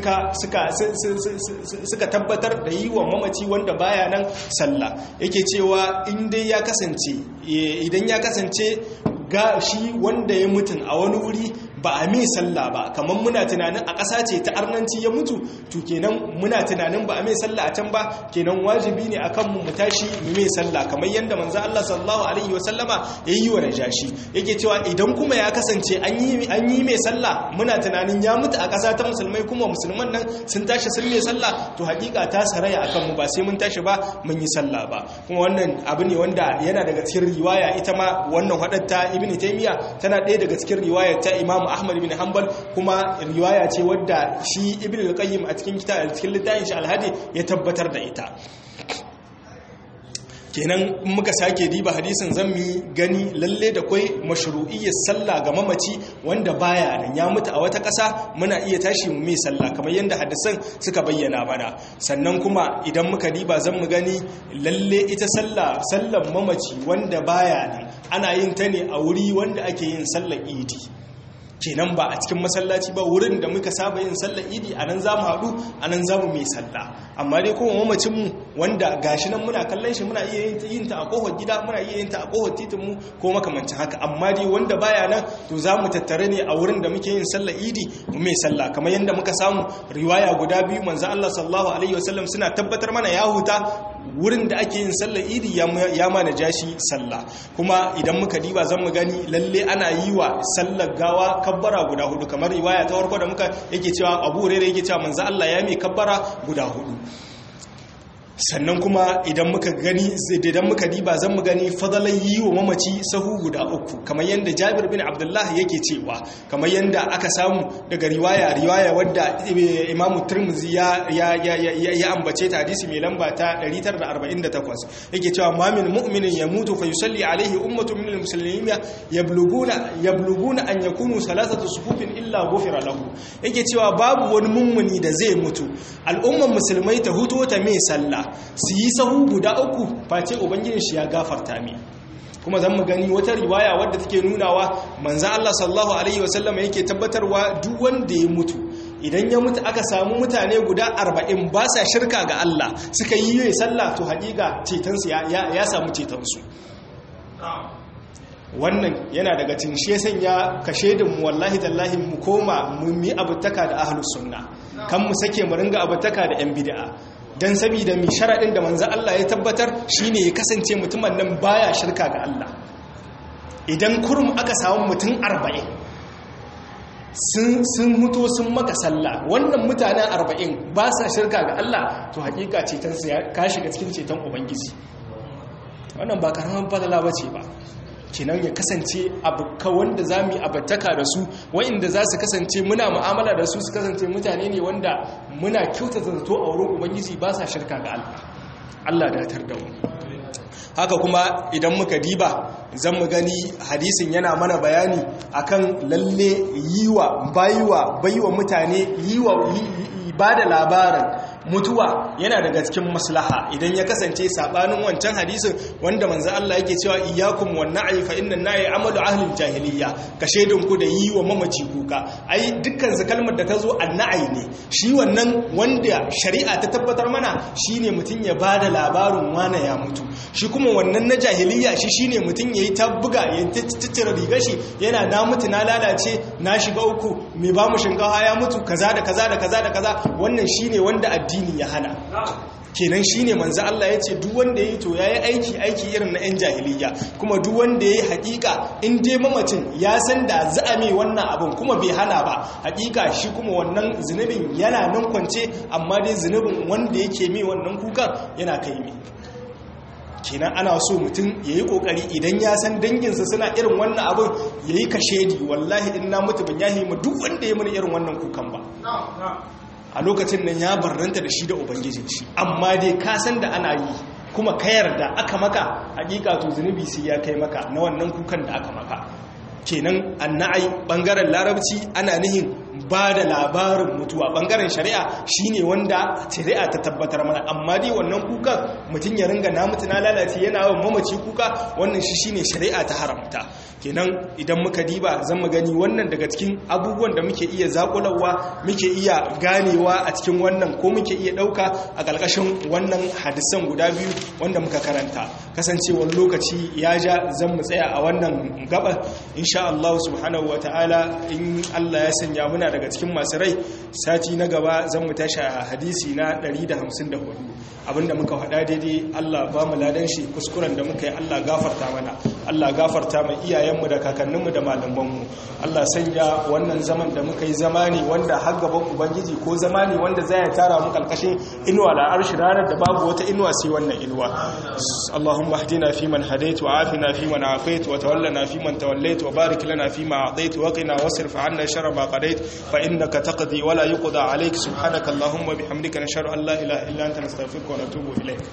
suka tabbatar da yi wa mamaci wanda baya nan sallah yake cewa idan ya kasance ga shi wanda ya mutun a wani wuri ba a mai sallah ba kamar muna tunanin a ƙasa ce ta arnanci ya mutu to kenan muna tunanin ba a mai sallah a can ba kenan wajibi ne akan mu tashi mu mai sallah kamar yadda manzo Allah sallallahu alaihi wasallama yayi wa najashi yake cewa idan kuma ya kasance an yi mai sallah muna tunanin ya mutu a ƙasa ta musulmai kuma musulman nan sun tashi sun mai sallah to hakika ta saraya akan mu ba sai mun tashi ba mun yi sallah ba kuma wannan abu ne wanda yana daga cikin riwaya ita ma wannan hadatta ibnu taymiya tana ɗaya daga cikin riwayar ta Imam Ahmad bin Hanbal kuma riwaya ce wadda shi Ibn al-Qayyim a cikin littafin shi Al-Hadi ya tabbatar da ita kenan muka sake diba hadisin zammi gani lalle da kai mashru'iyyar sallah ga mamaci wanda baya nan ya mutu a wata ƙasa muna iya tashi mu mai sallah kamar yadda hadisan suka bayyana mana sannan kuma idan muka diba zan mu gani lalle ita sallar mamaci wanda baya nan ana yin ta ne a wuri wanda ake yin sallar idi kenan ba a cikin masallaci ba wurin da muka saba yin sallar idi a nan za mu haɗu a nan za mu mai sallah amma dai kuma mamacinmu wanda gashi nan muna kallon shi muna iya yin ta a kohon gida muna iya yin ta a kohon titinmu ko makamancin haka amma dai wanda baya nan to za mu tattare ne a wurin da muke yin sallar idi mu mai sallah kamar yadda muka samu riwaya guda biyu manzo Allah sallallahu alaihi wasallam suna tabbatar mana ya huta wurin da ake yin sallar idi ya ma najashi sallah kuma idan muka diba zan mu gani lalle ana yi wa sallar gawa kabbara guda hudu kamar riwaya ta farko da muka yake cewa Abu Hurairah yake cewa manzo Allah ya mai kabbara guda hudu sannan kuma idan muka diba zan mu gani fadalan yi wa mamaci sahu guda uku kamar yadda Jabir bin Abdullah yake cewa kamar yadda aka samu daga riwaya wadda Imam Tirmidhi ya ambace ta hadisi mai lamba ta 948 yake cewa ma min mu'minin yamutu fa yusalli alaihi ummatu min almuslimin yabluguna an yakunu salasatu sufufin illa ghufira lahu yake cewa babu wani mummuni da zai mutu al'umman musulmai ta huto ta mai sallah su yi sahu guda uku face ubangijin shi ya gafarta mi kuma zan mu gani wata riwaya wadda take nunawa manzo Allah sallallahu alaihi wasallam yake tabbatarwa duk wanda ya mutu idan ya mutu aka samu mutane guda 40 ba sa shirka ga Allah suka yi sallah to hakika cetonsu ya samu cetonsu wannan yana daga cikin shesan ya kashe da mu wallahi tallahi mu koma mu mi abutaka da ahlus sunna kan mu sake mu ringa abutaka da yan bid'a dan saboda mi sharadin da manzo Allah ya tabbatar shine ya kasance mutumin nan baya shirka ga Allah idan kurum aka samu mutum 40 sun mutu sun maka sallah wannan mutanen 40 ba sa shirka ga Allah to hakika ceton su ya ka shiga cikin ceton ubangiji wannan ba karaman fadala bace ba kenan ya kasance abuka wanda za mu yi abattaka da su wa'inda za su kasance muna mu'amala da su su kasance mutane ne wanda muna kyautata zato a wurin ubangiji ba sa shirka ga Allah da tar da mu haka kuma idan muka diba zan mu gani hadisin yana mana bayani akan lalle baiwa mutane ba da labarin mutuwa yana daga cikin maslaha idan ya kasance sabanin wancan hadisin wanda manzo Allah yake cewa iyyakum wan na'i fa inna an-na'i amalu ahli al-jahiliyya ka shedun ku da yi wa mamaci kuka ai dukkan su kalmar da tazo an-na'i ne shi wannan wanda shari'a ta tabbatar mana shine mutun ya bada labarin wana ya mutu shi kuma wannan na jahiliyya shi shine mutun yayi tabbuga ya tattara rigar shi yana na mutu na lalace na shiga uku me ba mu shinkafa ya mutu kaza da kaza da kaza da kaza wannan shine wanda addini ya hana kenan shine manzo Allah yace duk wanda yayi to yayi aiki irin na yan jahiliya kuma duk wanda yayi hakika in dai mamacin ya san da za'ame wannan abin kuma bai hana ba hakika shi kuma wannan zunubin yana nan kwance amma dai zunubin wanda yake mai wannan kukan yana kai mai kenan ana so mutum ya yi kokari idan ya san danginsa suna irin wannan abin ya yi kashedi wallahi in na mutu ban yahi ma duk wanda ya mana irin wannan kukan ba a lokacin nan ya barranta da shi da ubangijin shi amma dai ka san da ana yi kuma ka yarda aka maka hakika to zunubi sai ya kai maka na wannan kukan da aka maka kenan annai bangaren larabci ana nihin ba da labarin mutuwa bangaren shari'a shine wanda shari'a ta tabbatar mana amma dai wannan kukan mutum ya ringa na mutu na lalace yana yawan mamaci kuka wannan shi shine shari'a ta haramta kenan idan muka diba zan mu gani wannan daga cikin abubuwan da muke iya zakulawa muke iya ganewa a cikin wannan ko muke iya dauka a ƙarƙashin wannan hadisan guda biyu wanda muka karanta kasancewar lokaci ya ja zan mu tsaya a wannan gaba insha Allah subhanahu wataala in Allah ya sanya muna daga cikin masu rai sati na gaba zan mu tashi a hadisi na 154 abinda muka faɗa daidai Allah ba mu ladan shi kuskuren da muka yi Allah gafarta mana Allah gafarta mai iyayenmu da kakanninmu da malamanmu Allah sanya wannan zaman da muka yi zamani wanda har gaban ubangiji ko zamani wanda zai tara mu kalkashin inuwa la arshi ranar da babu wata inuwa sai wannan inuwa Allahumma hdina fi man hadait wa afina fi man afait wa tawallana fi man tawallait wa barik lana fi ma atait wa qina wasrif 'anna sharra ma qadait fa innaka taqdi wa la yuqda alayk subhanaka Allahumma bihamdika nashhadu an la ilaha illa anta nastaghfiruka wa natubu ilayk